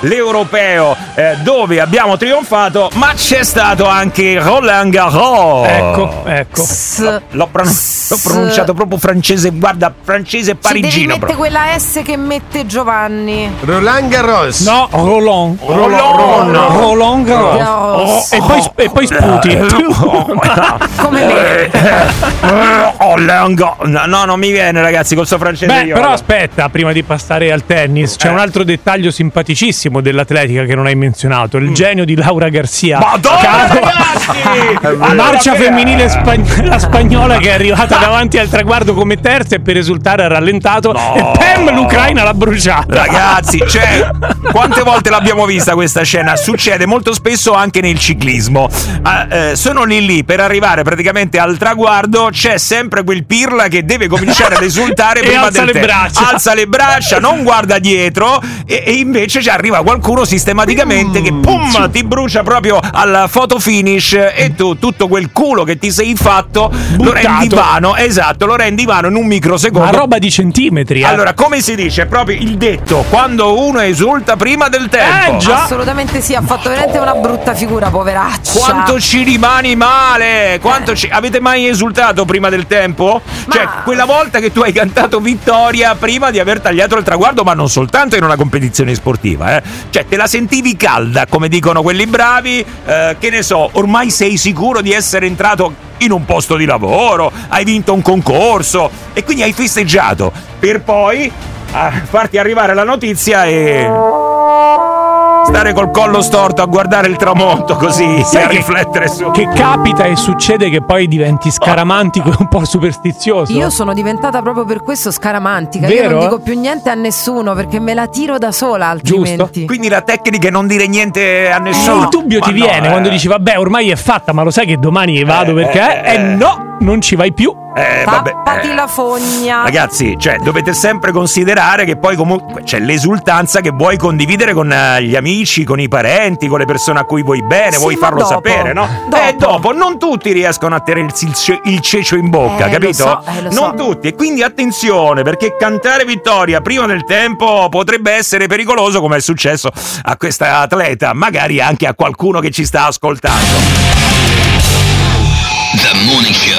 l'Europeo eh, dove abbiamo trionfato, ma c'è stato anche Roland Garros. Ecco, ecco. L'ho, l'ho, pronun- l'ho pronunciato proprio francese, guarda, francese parigino. Ci devi mette proprio. quella S che mette Giovanni. Roland Garros. No, Roland. Roland. Roland Garros. Garros. E poi, e poi sputi. Come me. Roland Garros. No, no, non mi viene, ragazzi, col suo francese. Beh, io, però allora. aspetta, prima di passare al tennis, c'è Eh. un altro dettaglio simpaticissimo dell'atletica che non hai menzionato, il genio di Laura Garcia. Madonna, Caro- ragazzi! A marcia Allora, femminile spagn- la spagnola che è arrivata davanti al traguardo come terza e per esultare ha rallentato No. e pam, l'Ucraina l'ha bruciata. Ragazzi, cioè, quante volte l'abbiamo vista questa scena? Succede molto spesso anche nel ciclismo. Ah, eh, sono lì lì per arrivare praticamente al traguardo, c'è sempre quel pirla che deve cominciare ad esultare E prima alza del le tempo. braccia. Alza le braccia, non guarda dietro e, e invece ci arriva qualcuno sistematicamente che pum, ti brucia proprio al photo finish e tu tutto quel culo che ti sei fatto lo rendi vano, esatto, lo rendi vano in un microsecondo. Ma roba di centimetri, eh. Allora, come si dice? Proprio il detto, quando uno esulta prima del tempo. Eh, già. Assolutamente sì, ha fatto veramente una brutta figura, poveraccia. Quanto ci rimani male? Quanto ci... Avete mai esultato prima del tempo? Ma... Cioè, quella volta che tu hai cantato vittoria prima di aver tagliato il traguardo, ma non soltanto in una competizione sportiva, eh. Cioè, te la sentivi calda, come dicono quelli bravi, eh, che ne so, ormai sei sicuro di essere entrato in un posto di lavoro, hai vinto un concorso e quindi hai festeggiato, per poi a farti arrivare la notizia e stare col collo storto a guardare il tramonto così e a riflettere su. Che capita e succede che poi diventi scaramantico e un po' superstizioso. Io sono diventata proprio per questo scaramantica. Vero? Io non dico più niente a nessuno perché me la tiro da sola altrimenti. Giusto. Quindi la tecnica è non dire niente a nessuno. Il dubbio Ma ti no, viene eh. quando dici vabbè ormai è fatta, ma lo sai che domani vado Eh, perché eh, e eh. no, non ci vai più. Eh, vabbè, Tappati eh. la fogna. Ragazzi, cioè, dovete sempre considerare che poi comunque c'è l'esultanza che vuoi condividere con eh, gli amici, con i parenti, con le persone a cui vuoi bene, Sì, vuoi ma farlo dopo. sapere, no? Dopo. E dopo non tutti riescono a tenersi il, ce- il cecio in bocca, Eh, capito? lo so, eh, lo so. Non tutti. E quindi attenzione, perché cantare vittoria prima del tempo potrebbe essere pericoloso, come è successo a questa atleta, magari anche a qualcuno che ci sta ascoltando. The Morning Show.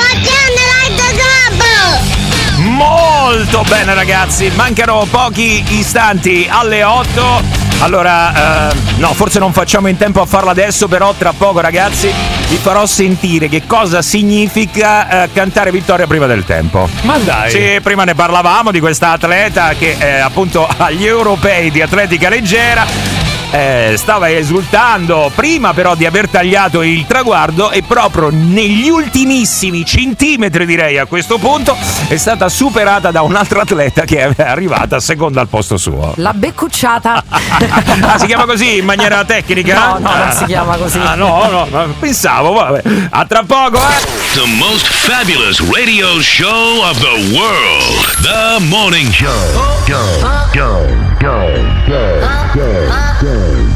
Molto bene ragazzi, mancano pochi istanti alle otto. Allora, eh, no, forse non facciamo in tempo a farlo adesso, però tra poco ragazzi vi farò sentire che cosa significa eh, cantare vittoria prima del tempo. Ma dai. Sì, prima ne parlavamo di questa atleta che eh, appunto agli europei di atletica leggera Eh, stava esultando prima però di aver tagliato il traguardo e proprio negli ultimissimi centimetri, direi a questo punto, è stata superata da un'altra atleta che è arrivata seconda al posto suo. La beccucciata. Ah, si chiama così in maniera tecnica? No, no, non si chiama così. Ah, no, no, no, pensavo, vabbè. A tra poco, eh. The most fabulous radio show of the world. The Morning Show. Go, go, go, go, go, go.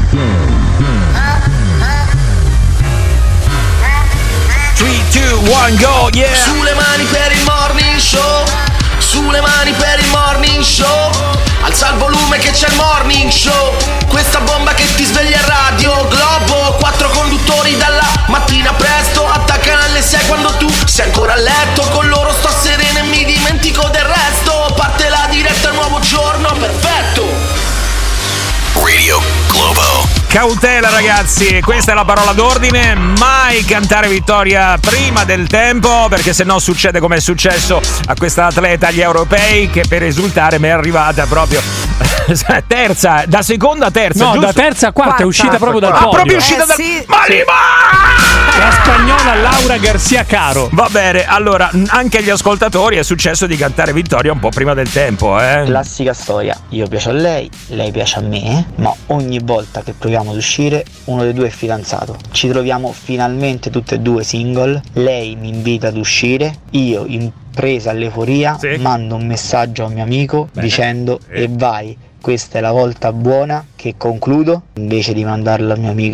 three, two, one, go, yeah! Sulle mani per il morning show, sulle mani per il morning show, alza il volume che c'è il morning show, questa bomba che ti sveglia a Radio Globo, quattro conduttori dalla mattina presto, attaccano alle sei quando tu sei ancora a letto, con loro sto sereno e mi dimentico del resto, parte la diretta, nuovo giorno, perfetto! Radio Globo. Cautela ragazzi, questa è la parola d'ordine, mai cantare vittoria prima del tempo, perché se no succede come è successo a questa atleta agli europei che per esultare mi è arrivata proprio terza, da seconda a terza. No, giusto? da terza a quarta, Quarta. è uscita proprio dal Ah, podio. proprio uscita Eh, dal... sì. Ma li va! La spagnola Laura Garcia Caro. Va bene, allora anche agli ascoltatori è successo di cantare vittoria un po' prima del tempo, eh? Classica storia, io piace a lei, lei piace a me, ma ogni volta che proviamo ad uscire uno dei due è fidanzato. Ci troviamo finalmente tutte e due single, lei mi invita ad uscire, io in presa all'euforia Sì. mando un messaggio a un mio amico Bene. dicendo Sì. e vai, questa è la volta buona che concludo, invece di mandarlo al mio amico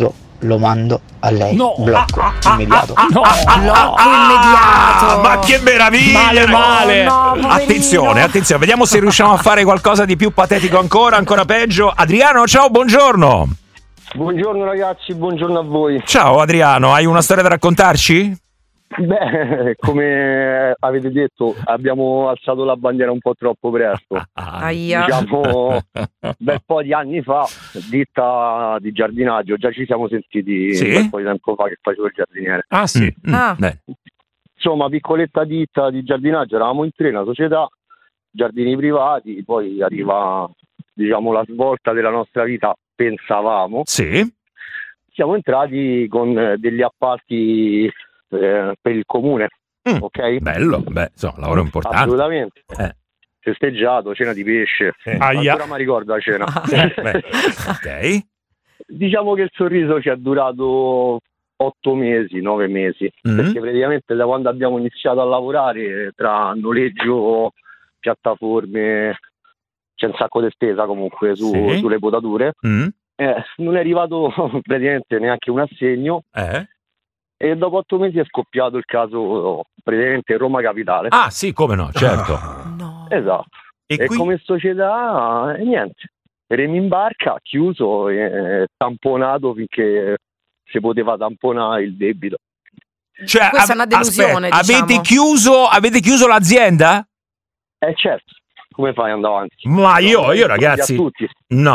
lo mando a lei. No. Blocco Ah, ah, immediato. ah, ah, no. Blocco immediato. Ma che meraviglia! Male, male. Oh, no, attenzione, attenzione, vediamo se riusciamo a fare qualcosa di più patetico ancora, ancora peggio. Adriano, ciao, buongiorno. Buongiorno ragazzi, buongiorno a voi. Ciao Adriano, hai una storia da raccontarci? Beh, come avete detto, abbiamo alzato la bandiera un po' troppo presto. Aia. Diciamo, un bel po' di anni fa, ditta di giardinaggio, già ci siamo sentiti Sì? un bel po' di tempo fa che facevo il giardiniere. Ah sì. Mm, Ah. beh. Insomma, piccoletta ditta di giardinaggio, eravamo in tre, una società, giardini privati, poi arriva, diciamo, la svolta della nostra vita, pensavamo. Sì. Siamo entrati con eh, degli appalti eh, per il comune, Mm. ok? Bello, beh, insomma, lavoro importante. Assolutamente. Eh. Festeggiato, cena di pesce. Aia. Ancora mi ricordo la cena. Beh, ok. Diciamo che il sorriso ci è durato otto mesi, nove mesi, Mm. perché praticamente da quando abbiamo iniziato a lavorare, tra noleggio, piattaforme, c'è un sacco di spesa comunque su- Sì. sulle potature, Mm. eh, non è arrivato praticamente neanche un assegno Eh? e dopo otto mesi è scoppiato il caso praticamente Roma Capitale. Ah, sì, come no, certo. Esatto. E E, qui- come società, eh, niente. Remi in barca, chiuso e tamponato finché si poteva tamponare il debito. Cioè, Questa è av- una delusione, aspetta, diciamo. avete chiuso, avete chiuso l'azienda? Eh certo, come fai ad andare avanti? Ma io, io A ragazzi, tutti.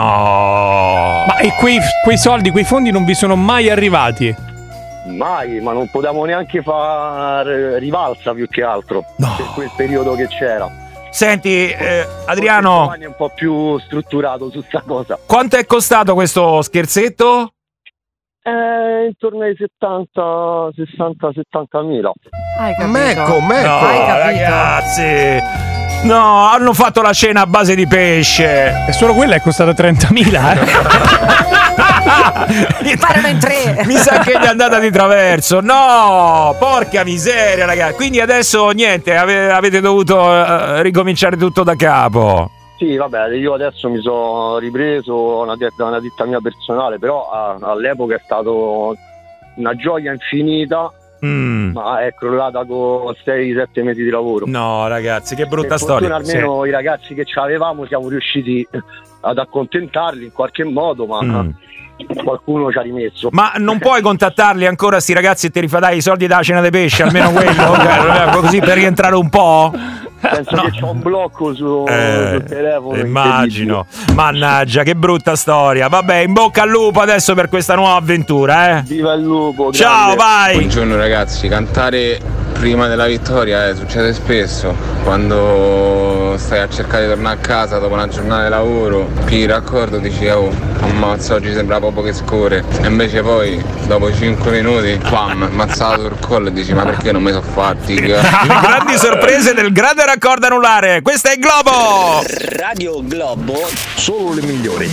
no. Ma e quei, quei soldi, quei fondi non vi sono mai arrivati? Mai, ma non potevamo neanche fare rivalsa più che altro per quel periodo che c'era. Senti, eh, Forse Adriano, Giovanni è un po' più strutturato su sta cosa. quanto è costato questo scherzetto? Eh, intorno ai settanta, sessanta, settantamila mila. Hai capito? Mecco, mecco. No, Hai capito? ragazzi. No, hanno fatto la cena a base di pesce. E solo quella è costata trentamila, eh? Parano in tre. Mi sa che gli è andata di traverso. No, porca miseria, ragazzi. Quindi adesso niente, ave- avete dovuto eh, ricominciare tutto da capo. Sì, vabbè, io adesso mi sono ripreso una, da una ditta mia personale, però a- all'epoca è stato una gioia infinita, Mm. ma è crollata con sei sette mesi di lavoro. No, ragazzi, che brutta Per fortuna storia. almeno i ragazzi che ci avevamo siamo riusciti ad accontentarli in qualche modo, ma Mm. qualcuno ci ha rimesso. Ma non puoi contattarli ancora sti ragazzi e ti rifà i soldi della cena dei pesci, almeno quello, ok, così per rientrare un po'? Penso che c'ho un blocco su, Eh, sul telefono. immagino. Mannaggia, che brutta storia. Vabbè, in bocca al lupo adesso per questa nuova avventura, eh. Viva il lupo! Ciao, grande. vai. Buongiorno ragazzi, cantare prima della vittoria eh, succede spesso, quando stai a cercare di tornare a casa dopo una giornata di lavoro, più il raccordo dici oh, ammazza, oggi sembra proprio che scorre, e invece poi dopo cinque minuti, pam, mazzato sul collo e dici ma perché non mi sono fatti? Le grandi sorprese del grande raccordo anulare. Questo è il Globo. Radio Globo, solo le migliori.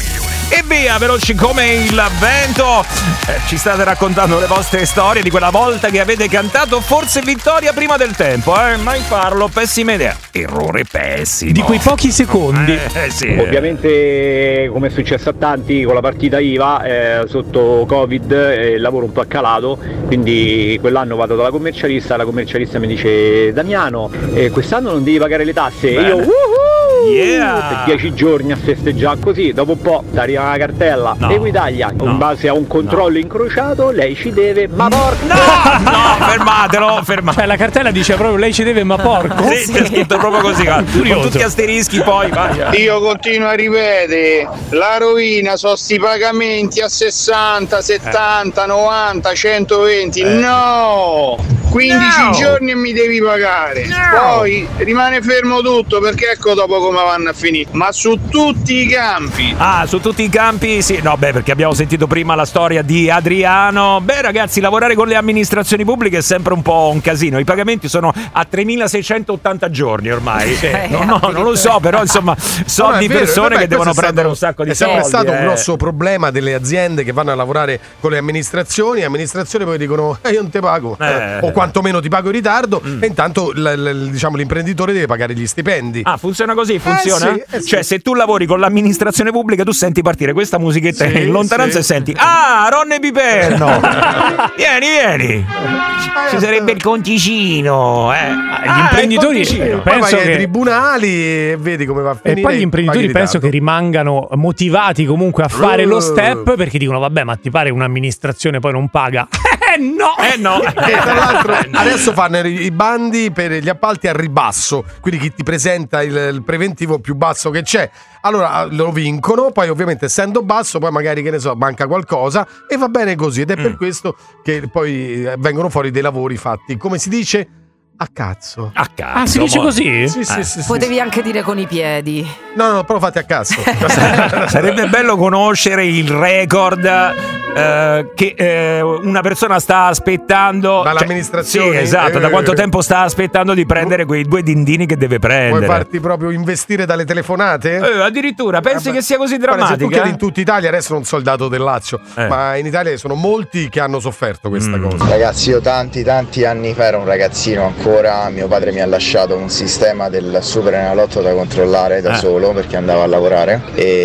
E via, veloci come il vento. Eh, ci state raccontando le vostre storie di quella volta che avete cantato forse vittoria prima del tempo, eh? Mai farlo, pessima idea. Errore pessimo. Di quei pochi secondi. Eh, sì. Ovviamente, come è successo a tanti, con la partita I V A eh, sotto Covid eh, il lavoro un po' è calato, quindi quell'anno vado dalla commercialista, la commercialista mi dice Damiano, eh, quest'anno non devi pagare le tasse. E io uhuh! Yeah. Per dieci giorni a festeggiare così, dopo un po' ti arriva la cartella No. Equitalia, No. in base a un controllo incrociato lei ci deve, ma porca! No, no, fermatelo, fermatelo. Cioè la cartella dice proprio lei ci deve ma porco. Sì, c'è scritto proprio così, con tutti asterischi poi, vai. Io continuo a ripetere, la rovina sono sti pagamenti a sessanta, settanta, novanta, centoventi, no! quindici No. giorni e mi devi pagare. No. Poi rimane fermo tutto perché ecco dopo come vanno a finire. Ma su tutti i campi. Ah, su tutti i campi, sì. No, beh, perché abbiamo sentito prima la storia di Adriano. Beh, ragazzi, lavorare con le amministrazioni pubbliche è sempre un po' un casino. I pagamenti sono a tremilaseicentottanta giorni ormai. Eh, no, no, non lo so, però insomma, so No, no, di è vero, persone vabbè, che devono questo è prendere stato- un sacco di è sempre soldi. stato un eh. grosso problema delle aziende che vanno a lavorare con le amministrazioni. Le amministrazioni poi dicono: eh, io non te pago. Eh. O quantomeno ti pago in ritardo mm. e intanto l- l- diciamo l'imprenditore deve pagare gli stipendi. Ah, funziona così, funziona? Eh sì, eh sì. Cioè se tu lavori con l'amministrazione pubblica tu senti partire questa musichetta sì, in lontananza sì. e senti ah, Ronne Piperno vieni, vieni ci sarebbe il conticino eh. Gli ah, imprenditori poi penso vai che ai tribunali e vedi come va a finire. E poi gli imprenditori penso che rimangano motivati comunque a fare uh. lo step perché dicono vabbè ma ti pare un'amministrazione poi non paga? Eh no! Eh no! E tra l'altro adesso fanno i bandi per gli appalti a ribasso, quindi chi ti presenta il, il preventivo più basso che c'è, allora lo vincono, poi ovviamente essendo basso poi magari che ne so manca qualcosa e va bene così ed è mm. per questo che poi vengono fuori dei lavori fatti, come si dice, a cazzo. A cazzo. Ah, si dice così? Sì, sì, eh. sì, Potevi sì. anche dire con i piedi. No, no, però fate a cazzo. Sarebbe bello conoscere il record eh, che eh, una persona sta aspettando dall'amministrazione. Cioè, sì, esatto, eh, da quanto tempo sta aspettando di prendere quei due dindini che deve prendere. Vuoi farti proprio investire dalle telefonate? Eh, addirittura, pensi eh, che sia così guarda, drammatica? se tu chiedi in tutta Italia, adesso non so il dato del Lazio, eh. ma in Italia sono molti che hanno sofferto questa mm. cosa. Ragazzi, io tanti tanti anni fa ero un ragazzino ancora, mio padre mi ha lasciato un sistema del Super Enalotto da controllare da eh. solo perché andavo a lavorare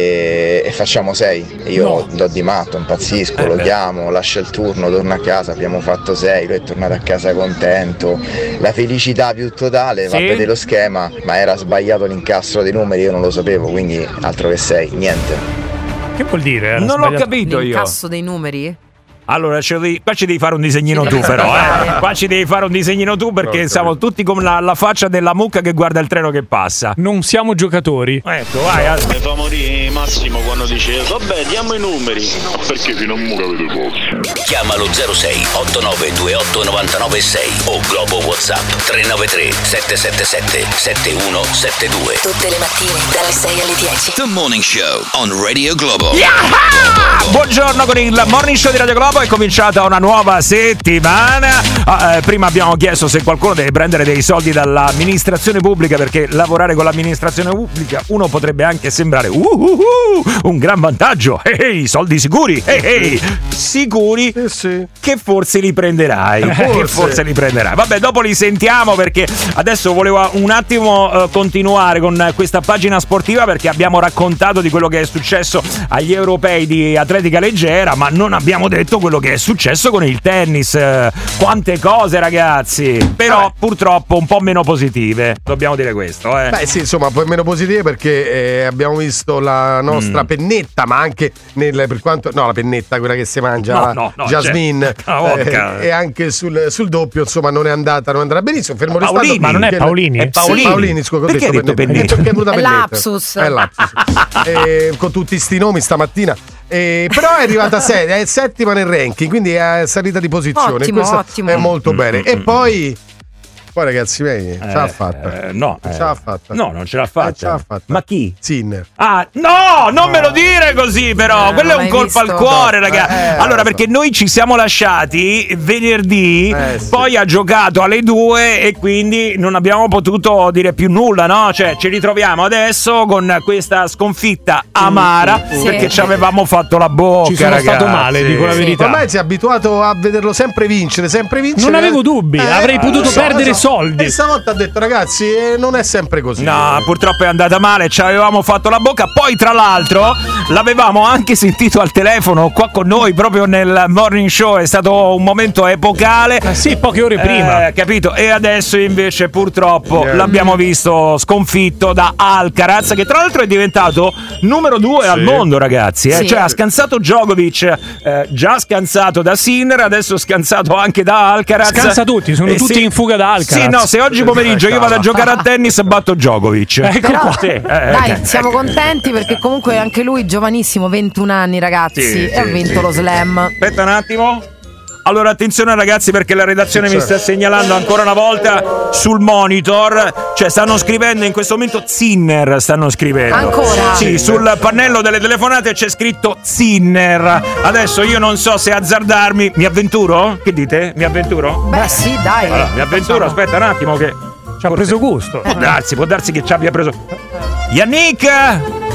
e, e facciamo sei. Io no. do di matto, impazzisco, eh lo beh. chiamo, lascia il turno, torno a casa, abbiamo fatto sei, lui è tornato a casa contento, la felicità più totale, va sì? a vedere lo schema, ma era sbagliato l'incastro dei numeri, io non lo sapevo, quindi altro che sei, niente. Che vuol dire? Era non sbagliato. l'ho capito io. L'incasso dei numeri? Allora, ce lo devi, qua ci devi fare un disegnino tu però, eh. Qua ci devi fare un disegnino tu perché okay. siamo tutti come la, la faccia della mucca che guarda il treno che passa. Non siamo giocatori. Ecco, vai. Mi fa morire Massimo quando dice vabbè, diamo i numeri. Perché fino a mo' avete poco. Chiamalo zero sei otto nove due otto nove nove sei o Globo WhatsApp tre nove tre sette sette sette sette uno sette due. Tutte le mattine dalle sei alle dieci. The Morning Show on Radio Globo. Yeah! Buongiorno con il Morning Show di Radio Globo. È cominciata una nuova settimana. Ah, eh, prima abbiamo chiesto se qualcuno deve prendere dei soldi dall'amministrazione pubblica, perché lavorare con l'amministrazione pubblica uno potrebbe anche sembrare uh, uh, uh, un gran vantaggio. Ehi, hey, soldi sicuri. Ehi, hey, sicuri sì, sì. che forse li prenderai. Forse. Che forse li prenderai. Vabbè, dopo li sentiamo perché adesso volevo un attimo uh, continuare con questa pagina sportiva perché abbiamo raccontato di quello che è successo agli europei di atletica leggera, ma non abbiamo detto quello che è successo con il tennis. Quante cose, ragazzi, però Vabbè. purtroppo un po' meno positive, dobbiamo dire questo, eh. Beh sì, insomma, un po' meno positive perché eh, abbiamo visto la nostra mm. pennetta, ma anche nel, per quanto no, la pennetta, quella che si mangia, no, la no, no, Jasmine, cioè, eh, e anche sul, sul doppio, insomma, non è andata, non è andata benissimo. Fermo Paolini, restando, ma non è Paolini? È Paolini. Sì, Paolini, scusa, perché hai detto pennetta? Perché è venuta È pennetta. lapsus. È lapsus. eh, con tutti sti nomi stamattina. Eh, però è arrivata se- è settima nel ranking, quindi è salita di posizione. Ottimo, Questo ottimo. è molto Mm, bene. mm, E mm. poi Poi ragazzi miei, eh, ce l'ha fatta. Eh, no, ce eh. l'ha fatta. No, non ce l'ha fatta. Eh, ce l'ha fatta. Ma chi? Sinner. Ah, no, non me lo dire così però, Eh, quello è non un hai colpo visto? al cuore, No, raga. eh, allora, lo so. perché noi ci siamo lasciati venerdì, Eh, sì. poi ha giocato alle due e quindi non abbiamo potuto dire più nulla, no? Cioè, ci ritroviamo adesso con questa sconfitta amara Sì. perché ci avevamo fatto la bocca, Ci sono ragazzi. stato male, dico la Sì. verità. Ormai si è abituato a vederlo sempre vincere, sempre vincere. Non avevo dubbi, avrei potuto lo so, perdere lo so. soldi. E stavolta ha detto ragazzi, eh, non è sempre così. No, purtroppo è andata male, ci avevamo fatto la bocca. Poi, tra l'altro, l'avevamo anche sentito al telefono qua con noi proprio nel morning show. È stato un momento epocale. Eh sì, poche ore prima. Eh, capito? E adesso invece, purtroppo, Yeah. l'abbiamo visto sconfitto da Alcaraz, che tra l'altro è diventato numero due Sì. al mondo, ragazzi. Eh? Sì. Cioè, ha scansato Djokovic, eh, già scansato da Sinner, adesso scansato anche da Alcaraz. Scansa tutti, sono Eh, tutti sì. in fuga da Alcaraz. Sì, no, se oggi pomeriggio io vado a giocare a tennis batto Djokovic. Ecco Però, qua. Sì, eh, dai, ok. siamo contenti perché comunque anche lui giovanissimo, ventuno anni ragazzi, Sì, e ha sì, vinto sì, lo sì. slam. Aspetta un attimo. Allora, attenzione ragazzi, perché la redazione mi sta segnalando ancora una volta sul monitor. Cioè, stanno scrivendo in questo momento Zinner, stanno scrivendo. Ancora? Sì, sul pannello delle telefonate c'è scritto Zinner. Adesso io non so se azzardarmi. Mi avventuro? Che dite? Mi avventuro? Beh sì, dai. Allora, mi avventuro, aspetta un attimo che... Ci ha preso gusto. Può darsi, può darsi che ci abbia preso... Yannick!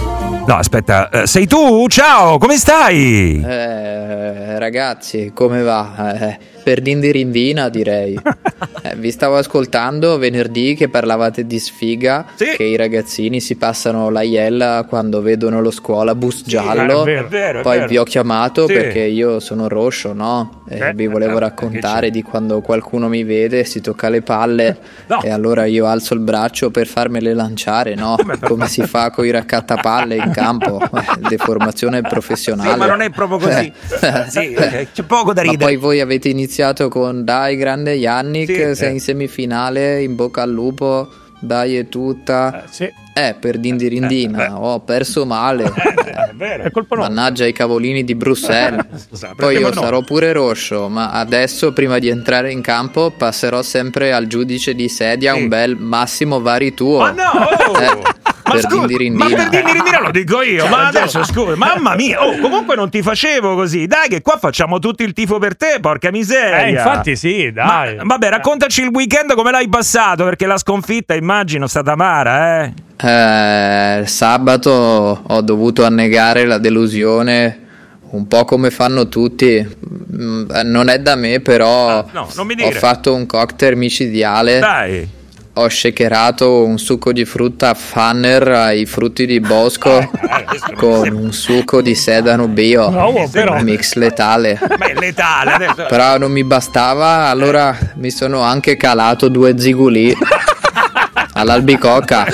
No, aspetta, eh, sei tu? Ciao, come stai? Eh, ragazzi, come va? Eh, per dindirindina direi. Eh, vi stavo ascoltando venerdì che parlavate di sfiga, sì. Che i ragazzini si passano la iella quando vedono lo scuolabus giallo. Sì, è vero, è vero, è Poi vero. vi ho chiamato Sì. perché io sono rosso, no? E Eh, vi volevo eh, raccontare di quando qualcuno mi vede, si tocca le palle No. e allora io alzo il braccio per farmele lanciare, no? Come si fa con i raccattapalle in campo? Eh, deformazione professionale. Sì, ma non è proprio così. Sì, eh, c'è poco da Ma ridere. poi voi avete iniziato con dai grande Yannick, Sì, sei eh. in semifinale, in bocca al lupo, dai è tutta. Eh, per dindirindina, ho perso male. È vero. È colpa nostra. Mannaggia i cavolini di Bruxelles. Scusa, Poi perché io no? sarò pure rosso, ma adesso prima di entrare in campo passerò sempre al giudice di sedia un bel Massimo vari tuo. Ma no! Oh! Eh, Ma per scusa, dindirindina. ma per dindirindina lo dico io, C'ha ma ragione. adesso scusa, mamma mia, oh, comunque non ti facevo così, dai che qua facciamo tutto il tifo per te, porca miseria. Eh, infatti sì, dai. Ma, vabbè, raccontaci il weekend come l'hai passato, perché la sconfitta immagino è stata amara, eh. Eh, sabato ho dovuto annegare la delusione un po' come fanno tutti. Mm, non è da me, però no, non mi ho dire. fatto un cocktail micidiale. Dai. Ho shakerato un succo di frutta Fanner ai frutti di bosco con un succo di sedano bio, No, però. un mix letale. Ma è letale adesso. Però non mi bastava, allora mi sono anche calato due ziguli all'albicocca.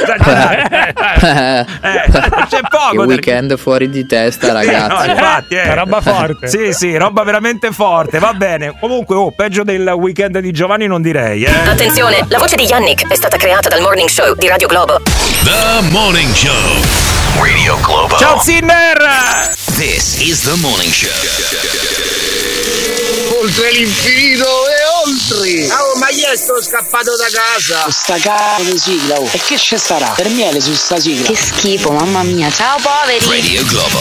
c'è poco Che da- weekend fuori di testa, ragazzi. No, infatti, eh. roba forte. Sì, sì, roba veramente forte, va bene. Comunque, oh, peggio del weekend di Giovanni non direi, eh. Attenzione, la voce di Yannick è stata creata dal Morning Show di Radio Globo. The Morning Show. Radio Globo. Ciao Zinner! This is the Morning Show. Oltre l'infinito e oltre. Oh, ma io sto scappato da casa. Sta cazzo di sigla, oh. E che ci starà? Per miele su sta sigla. Che schifo, mamma mia. Ciao poveri. Radio Globo.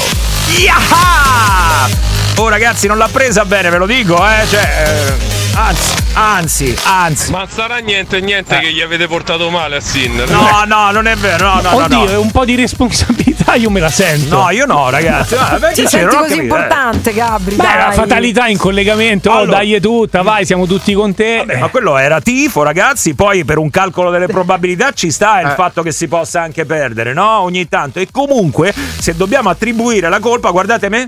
Yaha! Oh ragazzi, non l'ha presa bene, ve lo dico, eh. Cioè, eh, anzi, anzi, anzi. Ma sarà niente, niente che gli avete portato male a Sinner. No, no, non è vero, no, no, Oddio, no, no. è un po' di responsabilità io me la sento. No, io no, ragazzi. Ah, perché Ti sì, senti non ho così capito, eh. importante, Gabri? Beh, dai. la fatalità in collegamento, oh, Allora. dai è tutta, vai, siamo tutti con te. Vabbè, ma quello era tifo, ragazzi. Poi per un calcolo delle probabilità ci sta il Eh. fatto che si possa anche perdere, no? Ogni tanto. E comunque, se dobbiamo attribuire la colpa, guardate me.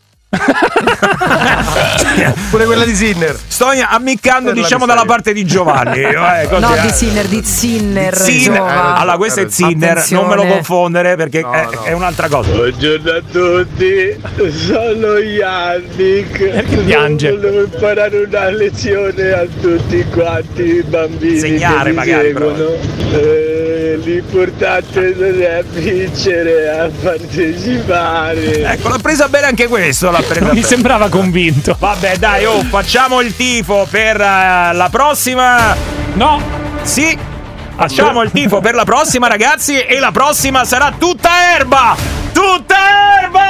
Pure quella di Sinner. Sto ammiccando, Quella diciamo, di dalla Sinner. parte di Giovanni. Eh, così, No, eh. di Sinner, di Zinner. Zinner. Giova. Allora, questo è Zinner, Attenzione. non me lo confondere perché No, è, no. è un'altra cosa. Buongiorno a tutti, sono Yannick. Perché piange? Volevo imparare una lezione a tutti quanti i bambini Segnare, che mi magari, però. seguono. Eh, l'importante non è vincere, è partecipare. Ecco, l'ha presa bene anche questo. L'ha presa Mi bene. sembrava convinto. Vabbè, dai, oh, facciamo il tifo per eh, la prossima. No. Sì. Facciamo il tifo per la prossima, ragazzi. E la prossima sarà tutta erba. Tutta erba!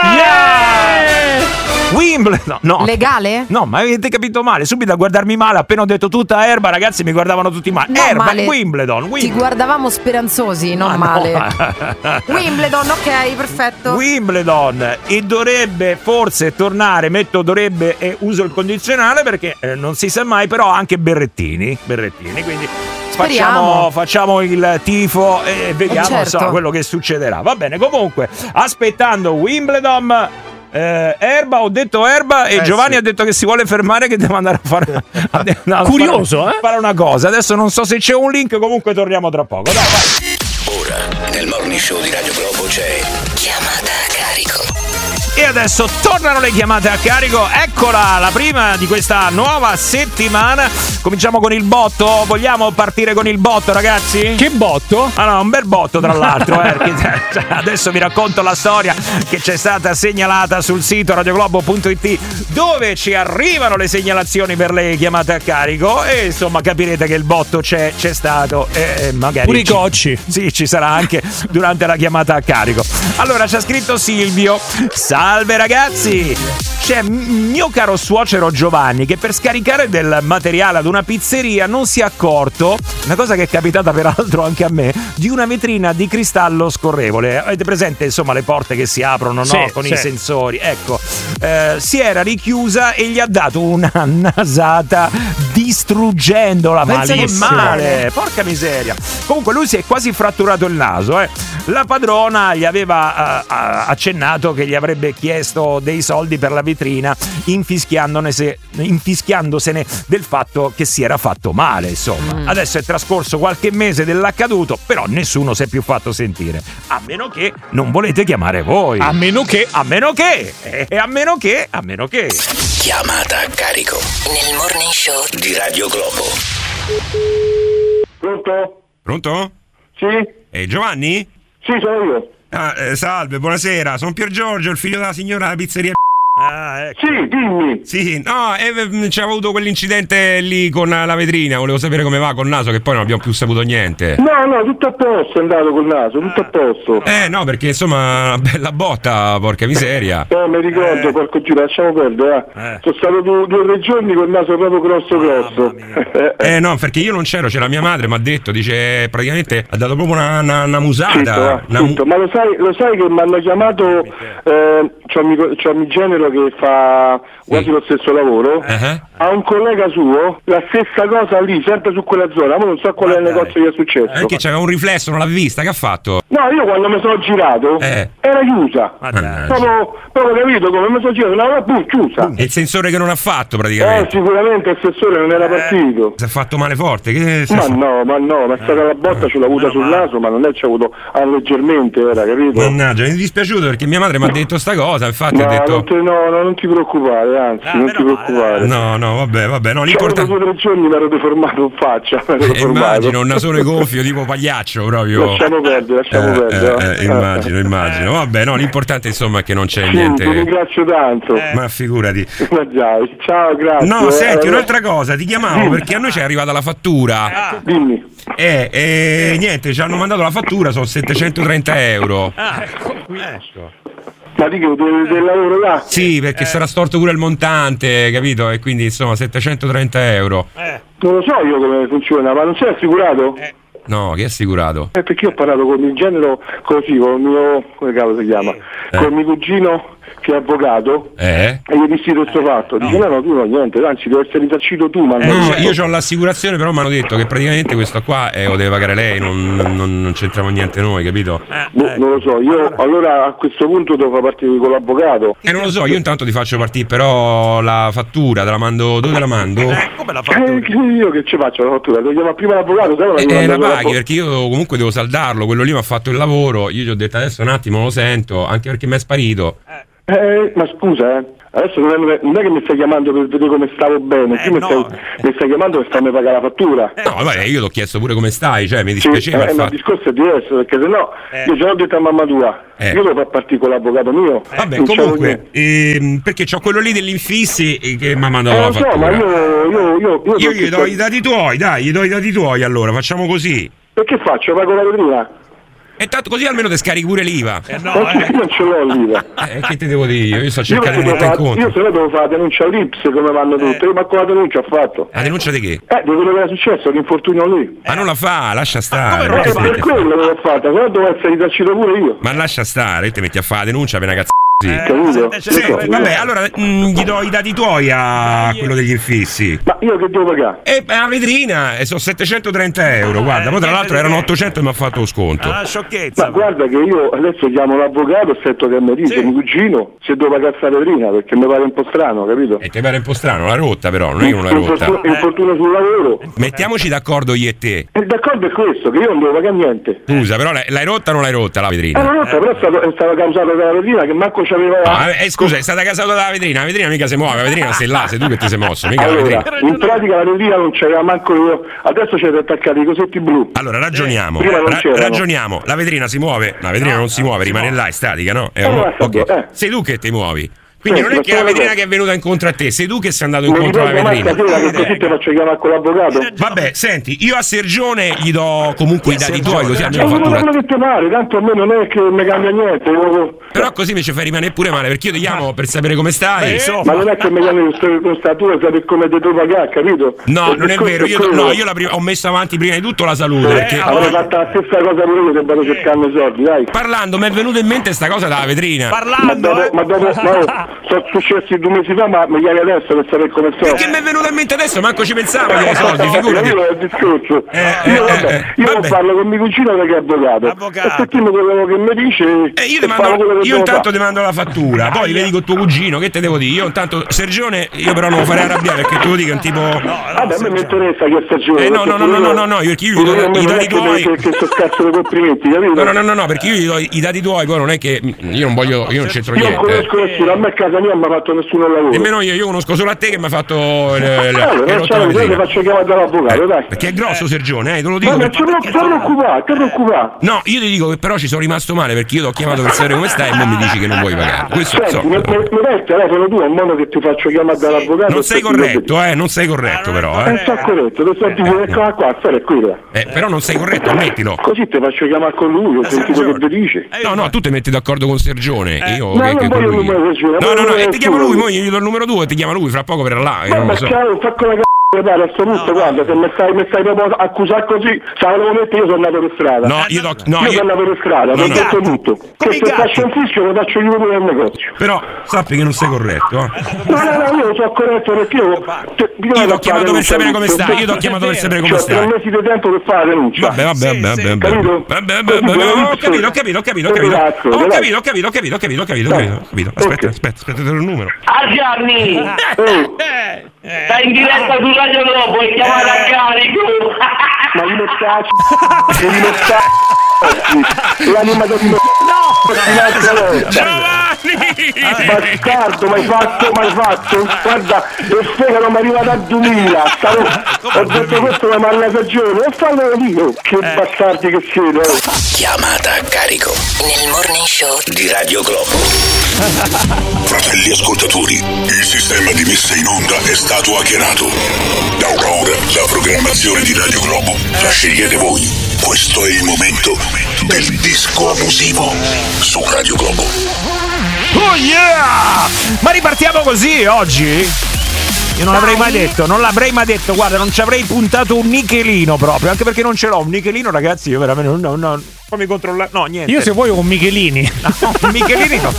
Yeah! Wimbledon. No. Legale? No, ma avete capito male. Subito a guardarmi male. Appena ho detto tutta erba, ragazzi, mi guardavano tutti male. No, erba, male. Wimbledon. Ti Wimbledon. guardavamo speranzosi, non Ah, male. no. Wimbledon, ok, perfetto. Wimbledon, e dovrebbe forse tornare, metto dovrebbe e uso il condizionale perché eh, non si sa mai, però anche Berrettini, Berrettini, quindi facciamo, Speriamo. facciamo il tifo e vediamo Eh, certo. insomma, quello che succederà. Va bene, comunque, aspettando Wimbledon. Eh, erba, ho detto erba e Eh, Giovanni sì. ha detto che si vuole fermare, che deve andare a fare a- a- a Curioso, fare, eh? fare una cosa. Adesso non so se c'è un link, comunque torniamo tra poco. Dai, vai. Ora, nel Morning Show di Radio Globo c'è Chiamata a carico. E adesso tornano le chiamate a carico. Eccola, la prima di questa nuova settimana. Cominciamo con il botto. Vogliamo partire con il botto, ragazzi? Che botto? Ah no, un bel botto tra l'altro, eh, perché adesso vi racconto la storia che c'è stata segnalata sul sito radioglobo punto it, dove ci arrivano le segnalazioni per le chiamate a carico e insomma capirete che il botto c'è, c'è stato e magari Pure i ci- cocci. sì, ci sarà anche durante la chiamata a carico. Allora c'ha scritto Silvio: salve ragazzi, c'è m- mio caro suocero Giovanni che per scaricare del materiale ad una pizzeria non si è accorto, una cosa che è capitata peraltro anche a me, di una vetrina di cristallo scorrevole. Avete presente insomma le porte che si aprono, no? Sì, Con sì. i sensori? Ecco, eh, si era richiusa e gli ha dato una nasata distruggendola. Pensa che Malissimo. male, porca miseria. Comunque lui si è quasi fratturato il naso, eh. La padrona gli aveva uh, accennato che gli avrebbe chiesto dei soldi per la vetrina, infischiandone- infischiandosene del fatto che si era fatto male, insomma. Mm. Adesso è trascorso qualche mese dell'accaduto, però nessuno si è più fatto sentire. A meno che non volete chiamare voi. A meno che. A meno che. E a meno che. A meno che. Chiamata a carico Nel Morning Show di Radio Globo. Pronto? Pronto? Sì? Ehi, Giovanni? Sì, sono io. Ah, eh, salve, buonasera. Sono Pier Giorgio, il figlio della signora della pizzeria. Ah, ecco. Sì, dimmi. Sì, no, eh, c'è avuto quell'incidente lì con la vetrina. Volevo sapere come va col naso, che poi non abbiamo più saputo niente. No, no, tutto a posto è andato col naso, tutto a posto. Eh, no, perché insomma, una bella botta, porca miseria. Eh, mi ricordo, Eh. porco giro, lasciamo perdere. Eh. Eh. Sono stato due, due o tre giorni col naso proprio grosso grosso. Eh no, perché io non c'ero, c'era mia madre, mi ha detto, dice, praticamente ha dato proprio una, una, una musata. Zitto, va, una mu- zitto. Ma lo sai, lo sai che mi hanno chiamato, eh, c'ho, amico, c'ho mio genero che fa quasi lo stesso lavoro, Uh-huh. ha un collega suo, la stessa cosa lì, sempre su quella zona, ma non so qual è il negozio che è successo. Perché c'aveva un riflesso, non l'ha vista, che ha fatto? No, io quando mi sono girato Eh. era chiusa. Mannaggia. Proprio, proprio capito come mi sono girato, non era più chiusa. È il sensore che non ha fatto Eh, praticamente. sicuramente il sensore non era partito. Si è fatto male forte. Che Ma no, ma no, ma è stata la botta, ce l'ho avuta sul naso, ma non è c'è avuto ah, leggermente, era, capito? Mannaggia, mi è dispiaciuto perché mia madre mi ha detto sta cosa, infatti No, ha detto. non, te, no, no, non ti preoccupare, anzi, non ti preoccupare. No, no, vabbè, vabbè, no, Cioè, l'importante. dopo due o tre giorni mi ero deformato in faccia, mi ero Eh, deformato. immagino un nasone gonfio tipo pagliaccio proprio. Lasciamo perdere, lasciamo Eh, perdere. eh, eh, immagino, immagino. Vabbè, no, l'importante insomma è che non c'è Sì, niente. ti ringrazio tanto. Ma figurati. Ma già, ciao, grazie. No, Eh, senti, eh, un'altra cosa, ti chiamavo Dimmi. perché a noi ci è arrivata la fattura. Dimmi. Eh, eh, niente, ci hanno mandato la fattura, sono settecentotrenta euro. Ma di che, del, del lavoro là? Sì, perché sarà storto pure il montante, capito? E quindi insomma settecentotrenta euro. Non lo so io come funziona, ma non sei assicurato? Eh. No, che è assicurato? perché io ho parlato con il genero così, con il mio, come cavolo si chiama? Eh. Con mio cugino che è avvocato. Eh? E gli dissi questo fatto. Dice no, no, tu no, niente, anzi devi essere risarcito tu, ma Eh, non no, io ho l'assicurazione, però mi hanno detto che praticamente questo qua eh, lo deve pagare lei, non, non, non c'entriamo niente noi, capito? Boh, non lo so, io allora a questo punto devo far partire con l'avvocato. Eh, non lo so, io intanto ti faccio partire, però la fattura te la mando, dove te la mando? Come la fattura? Eh, io che ci faccio la fattura? Devo chiamare prima l'avvocato, se no Eh, la eh, la mando paghi perché io comunque devo saldarlo, quello lì mi ha fatto il lavoro, io gli ho detto adesso un attimo lo sento, anche perché mi è sparito. Eh, ma scusa, eh. Adesso non è, non è che mi stai chiamando per vedere come stavo bene, tu mi, stai, mi stai chiamando per farmi pagare la fattura. No, vabbè, io ti ho chiesto pure come stai, cioè mi Sì, dispiaceva eh, il ma il fatto. discorso è diverso, perché se no io già l'ho detto a mamma tua, Eh. io devo far partire con l'avvocato mio. Vabbè, non c'avevo comunque, ehm, perché c'ho quello lì dell'infissi eh, che mi ha mandato Eh, la lo so, fattura. ma io, io, io, io, Io gli do i dati tuoi, dai, gli do i dati tuoi allora, facciamo così. E che faccio? Pago la vetrina? E tanto così almeno ti scarichi pure l'I V A. Eh, no, eh. Non ce l'ho l'I V A. Eh, che ti devo dire? Io sto Io, cercando di devo mettere in fare- conto. io se no devo fare la denuncia all'I P S come vanno tutte, ma con la denuncia ho fatto. La denuncia di che? Eh, di quello che era successo, l'infortunio lì. Ma non la fa, lascia stare. Eh, perché per ti metti a quello che l'ho fatta, se no devo essere risarcito pure io. Ma lascia stare, ti metti a fare la denuncia per una cazzo così. Capito? Sì, Lo so, vabbè, io- allora mh, gli do i dati tuoi a quello degli infissi. Ma io che devo pagare? E la vetrina e sono settecentotrenta euro, guarda, poi tra l'altro erano ottocento e mi ha fatto lo sconto. Ma guarda che io adesso chiamo l'avvocato, aspetto che mi dica mio cugino se devo pagare sta vetrina, perché mi pare un po' strano, capito? E ti pare un po' strano, l'ha rotta però, non è che non l'ha rotta. Infortun- infortunio sul lavoro. Mettiamoci d'accordo io e te. E d'accordo è questo, che io non devo pagare niente. Scusa, però l'hai l'hai rotta o non l'hai rotta la Eh, vetrina? non rotta, però è stato, è stato causato dalla vetrina che manco c'aveva. Ah, eh, scusa, è stata casata dalla vetrina, la vetrina mica si muove, la vetrina sei là, sei tu che ti sei mosso, mica la Allora, vetrina. in pratica la vetrina non c'aveva manco io, adesso c'è attaccati i cosetti blu. Allora ragioniamo, Prima non ra- c'erano. ragioniamo, la vetrina si muove, la vetrina non si muove, rimane là, è statica, no? È Eh, un- basta, ok. eh. Sei tu che ti muovi. Quindi non è Senti, che la facciamo vetrina una che è venuta incontro a te, sei tu che sei andato Mi incontro alla ricordo vetrina. Marca, che così ti faccio chiamare con l'avvocato. Vabbè, senti, io a Sergione gli do comunque i dati Sergione, tuoi, così Ma almeno non fattura. quello che ti pare, tanto a me non è che mi cambia niente. io- Però così mi ci fai rimanere pure male, perché io ti chiamo per sapere come stai. Ma non è che mi cambia con statura, sapere come ti devo pagare, capito? No, Il non è discorso vero, io, quello. no, io la prima- ho messo avanti prima di tutto la salute. Perché Avrei fatto la stessa cosa pure io che vado cercando i soldi, dai. parlando mi è venuta in mente sta cosa dalla vetrina. Ma dopo, ma dopo ma, sono successi due mesi fa, ma mi chiami adesso per sapere come sto. Perché mi è venuta in mente adesso, manco ci pensavo io ai soldi, figurati. Io il discorso. eh, io vabbè, eh, io vabbè. parlo con mio cugino che è avvocato. Avvocato. E tu mi quello che mi dice. Eh, io, ti e fanno mando, quello che io devo intanto fare. ti mando la fattura, poi vedi con tuo cugino, che te devo dire? Io intanto Sergione, io però non lo farei arrabbiare perché te lo dico è un tipo. Vabbè, a me mi interessa che stagione. Eh no, no, no, no, no, no, no, io perché io gli do i dati tuoi. Che, che sto scarso di complimenti, capito? No, no, no, no, no, perché io gli do i dati tuoi, poi non è che io non voglio, io non c'entro Io non niente. conosco nessuno, a me a casa mia non mi ha fatto nessuno lavoro. Nemmeno io, io conosco solo a te che mi ha fatto il, il, Allora, il non rotto la so, io ti vetrina. faccio chiamare dall'avvocato, dai. Perché è grosso Sergione, eh, te lo dico. Ma non per- ci preoccupare, ti preoccupare, ti preoccupare. No, io ti dico che però ci sono rimasto male perché io ti ho chiamato per sapere come stai e non mi dici che non vuoi pagare. Questo Senti, so. mi, mi, mi dai il telefono tu, in modo che ti faccio chiamare dall'avvocato. Non sei corretto, eh, non sei corretto però, Non eh. sono corretto, ti sto dicendo che qua, qua, storia è quella. Eh, però non sei corretto, ammettilo. Così ti faccio chiamare con lui, ho sentito che ti dice. No, no, tu ti metti d'accordo con Sergione. Io No, che, non che con voglio il lui. numero di Sergione, No, voglio no, no, il e ti chiama numero lui, tuo. mo io gli do il numero due e ti chiama lui fra poco per là. eh, Ma non lo ma so. ciao, fa con la c***o, pare, a sto punto, guarda, se mi stai, mi stai proprio a accusare così, sapevo che io sono andato per strada. No, io do- no, io io- sono andato per strada, No, ho no. detto tutto. Che se faccio un fischio lo faccio io pure nel negozio. Però sappi che non sei corretto. eh. No, no, no, io sono corretto perché io... te- Io ti ho chiamato per sapere come stai, io ti ho chiamato per sapere come C'ho tre stai. mesi di tempo per fare la denuncia. Vabbè, vabbè, vabbè, vabbè, vabbè. Capito? Vabbè, vabbè, vabbè, vabbè, ho capito, ho capito, ho capito, ho capito. Ho capito, ho capito, ho capito, ho capito, ho capito, ho capito, ho capito. Aspetta, aspetta, aspetta, te lo il numero. Ah Gianni! Stai in diretta su Radio Globo e chiamata a carico! Ma io mi cazzo! Io mi cazzo! L'anima del mio... No! Giovanni! Bastardo, mi hai fatto, mi hai fatto? Guarda, il fegato mi è arrivato a duemila! Stavo... Ho detto questo è una malnasagione! E fallo io! Che bastardi che siete! Chiamata a carico Nel Morning Show di Radio Globo. Fratelli ascoltatori, il sistema di messa in onda è stato hackerato. Da ora la programmazione di Radio Globo la scegliete voi. Questo è il momento del disco abusivo su Radio Globo. Oh yeah! Ma ripartiamo così oggi? Io non l'avrei mai detto, non l'avrei mai detto, guarda, non ci avrei puntato un nichelino proprio, anche perché non ce l'ho, un nichelino ragazzi, io veramente non... non, non fammi controllare, no niente. Io se vuoi ho un Michelini. No, Michelini no.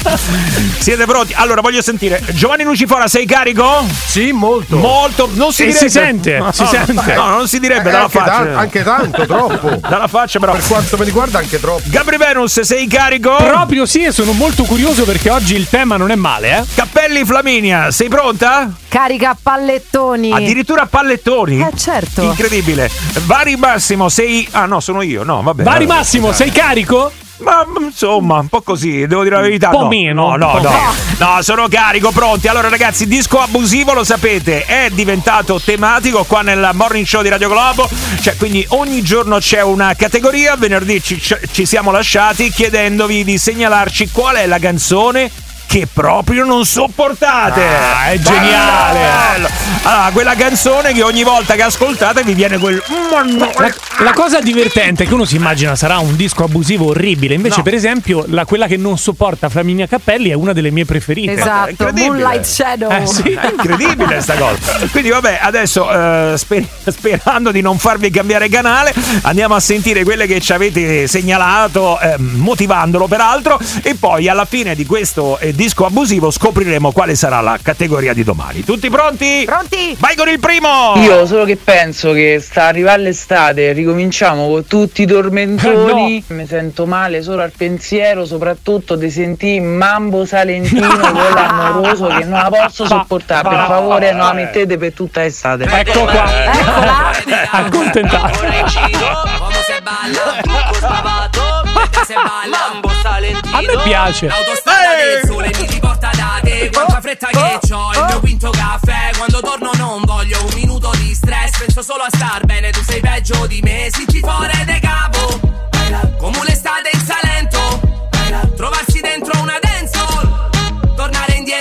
Siete pronti? Allora voglio sentire, Giovanni Lucifora sei carico? Sì, molto. Molto, non si E direbbe. si sente, no, si no, sente. No, non si direbbe Eh, dalla anche, faccia. tan- anche tanto, troppo. Dalla faccia però. Per quanto mi riguarda anche troppo. Gabri Venus sei carico? Proprio sì, e sono molto curioso perché oggi il tema non è male, eh? Cappelli Flaminia, sei pronta? Carica a pallettoni. Addirittura pallettoni? Eh certo. Incredibile. Vari Massimo sei... Ah no, sono io, no vabbè. Vari vabbè. Massimo, sei carico? Ma ma, insomma, un po' così, devo dire la verità. Un po' no. meno. No, no, Un po' no. meno. No, sono carico, pronti. Allora, ragazzi, disco abusivo, lo sapete, è diventato tematico qua nel Morning Show di Radio Globo. Cioè, quindi ogni giorno c'è una categoria. Venerdì ci, ci siamo lasciati chiedendovi di segnalarci qual è la canzone che proprio non sopportate. Ah, è geniale. Bello. Allora, quella canzone che ogni volta che ascoltate vi viene quel La, la cosa divertente è che uno si immagina sarà un disco abusivo orribile, invece No. per esempio la, quella che non sopporta Flaminia Cappelli è una delle mie preferite. Esatto, incredibile. Moonlight Shadow. Eh, sì. È incredibile sta cosa. Quindi vabbè, adesso eh, sper- sperando di non farvi cambiare canale, andiamo a sentire quelle che ci avete segnalato, eh, motivandolo peraltro, e poi alla fine di questo eh, disco abusivo scopriremo quale sarà la categoria di domani. Tutti pronti? Pronti? Vai con il primo! Io solo che penso che sta arrivando l'estate, ricominciamo con tutti i tormentoni. Mi sento male solo al pensiero, soprattutto di sentire Mambo Salentino con l'amoroso che non la posso sopportare. Per favore, non la mettete per tutta l'estate. Ecco qua. Eccola. Accontentato. A me piace. L'autostrada del sole mi riporta da te. Quanta fretta che c'ho, il mio quinto caffè. Quando torno non voglio un minuto di stress. Penso solo a star bene, tu sei peggio di me. Sicci fuori de capo, come l'estate in Salento. Trovarsi dentro una dancehall, tornare indietro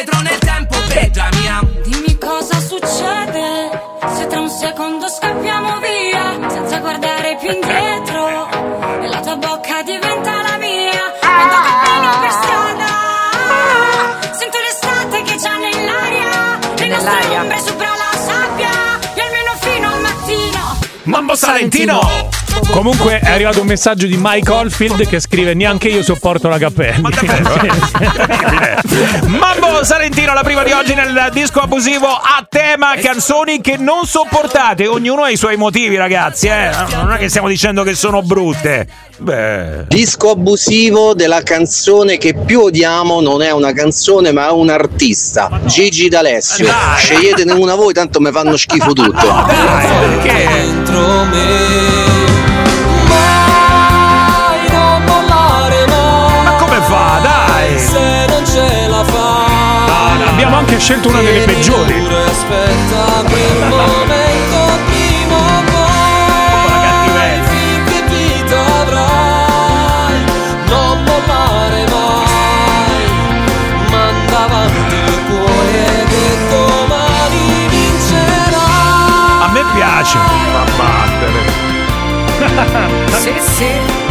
Salentino. Comunque è arrivato un messaggio di Mike Oldfield che scrive: neanche io sopporto la Capelli. Ma Mambo Salentino, la prima di oggi nel disco abusivo a tema canzoni che non sopportate. Ognuno ha i suoi motivi, ragazzi, eh? Non è che stiamo dicendo che sono brutte. Beh. Disco abusivo della canzone che più odiamo non è una canzone ma è un artista, Gigi D'Alessio. Sceglietene una voi, tanto mi fanno schifo tutto. No, dai, perché? Dentro me mai non mollare mai. Ma come fa, dai? Se non ce la fa. No, abbiamo anche scelto una delle peggiori. Aspetta quel momento prima o poi. Finché vita avrai, non mollare mai. Manda avanti il cuore che domani vincerà. A me piace. Ma battere. Sì, sì.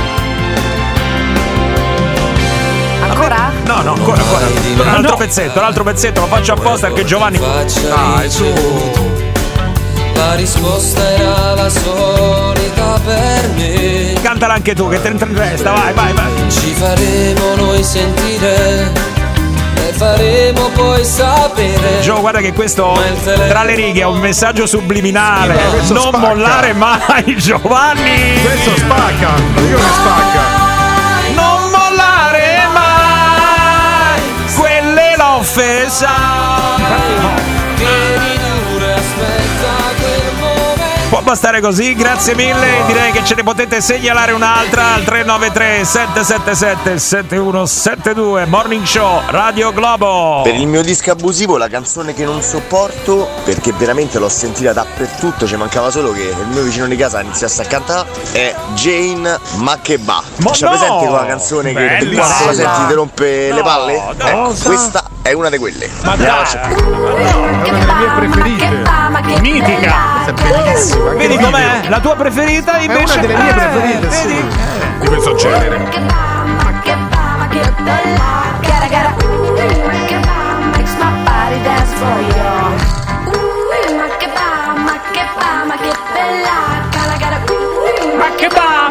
Ancora? No, no, ancora, ancora. Un altro no. pezzetto, un altro pezzetto, lo faccio apposta perché Giovanni. Dai, su. La risposta era la solita per me. Cantala anche tu, che te entra in testa, vai, vai, vai. Ci faremo noi sentire e faremo poi sapere. Gio, guarda che questo tra le righe è un messaggio subliminale. Questo non spacca. mollare mai, Giovanni. Questo spacca, io che spacca. Non mollare mai, quelle l'offesa. Vieni dure, aspetta quel momento. Può bastare così, grazie mille. Direi che ce ne potete segnalare un'altra al tre nove tre sette sette sette sette uno sette due. Morning Show Radio Globo. Per il mio disco abusivo la canzone che non sopporto, perché veramente l'ho sentita dappertutto, ci mancava solo che il mio vicino di casa iniziasse a cantare, è Jane Ma che va. C'è no! presente quella canzone Bella, che quando la bella. senti ti rompe No, le palle? no. Eh, questa è una di quelle. Ma Me la dai. faccio. È una delle mie preferite. Mitica. Questa è bellissima. anche Vedi il com'è? video. La tua preferita invece? È una delle mie Eh, preferite, sì. vedi? Di questo genere. Ma che va?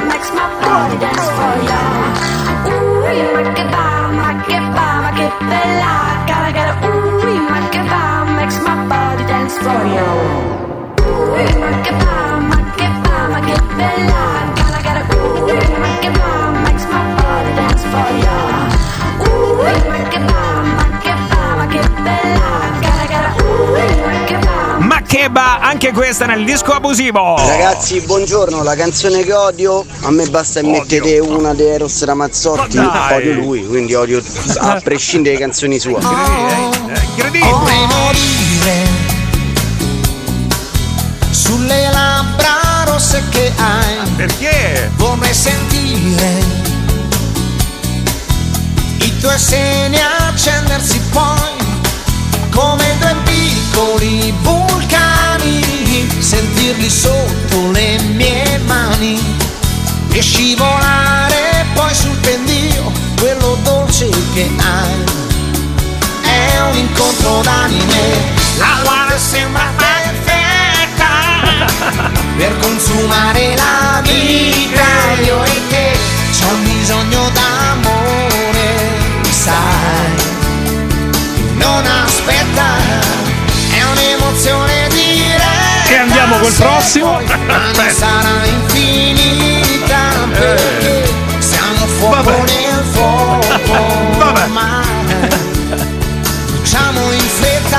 Ma che va, anche questa nel disco abusivo. Ragazzi, buongiorno, la canzone che odio, a me basta che mettete una di Eros Ramazzotti, Ma dai. odio lui, quindi odio a prescindere dalle canzoni sue. Incredibile. Come morire sulle labbra rosse che hai. Perché? Vorrei sentire i tuoi seni accendersi poi come due piccoli vulcani, sentirli sotto le mie mani e scivolare poi sul pendio, quello dolce che hai. È un incontro d'anime, la guarda sembra perfetta per consumare la vita. Io e te c'ho bisogno d'amore, sai, non aspetta, è un'emozione diretta. E andiamo col prossimo. Ma non sarà infinita perché siamo fuoco Vabbè. nel fuoco. Vabbè. Ma facciamo in fretta.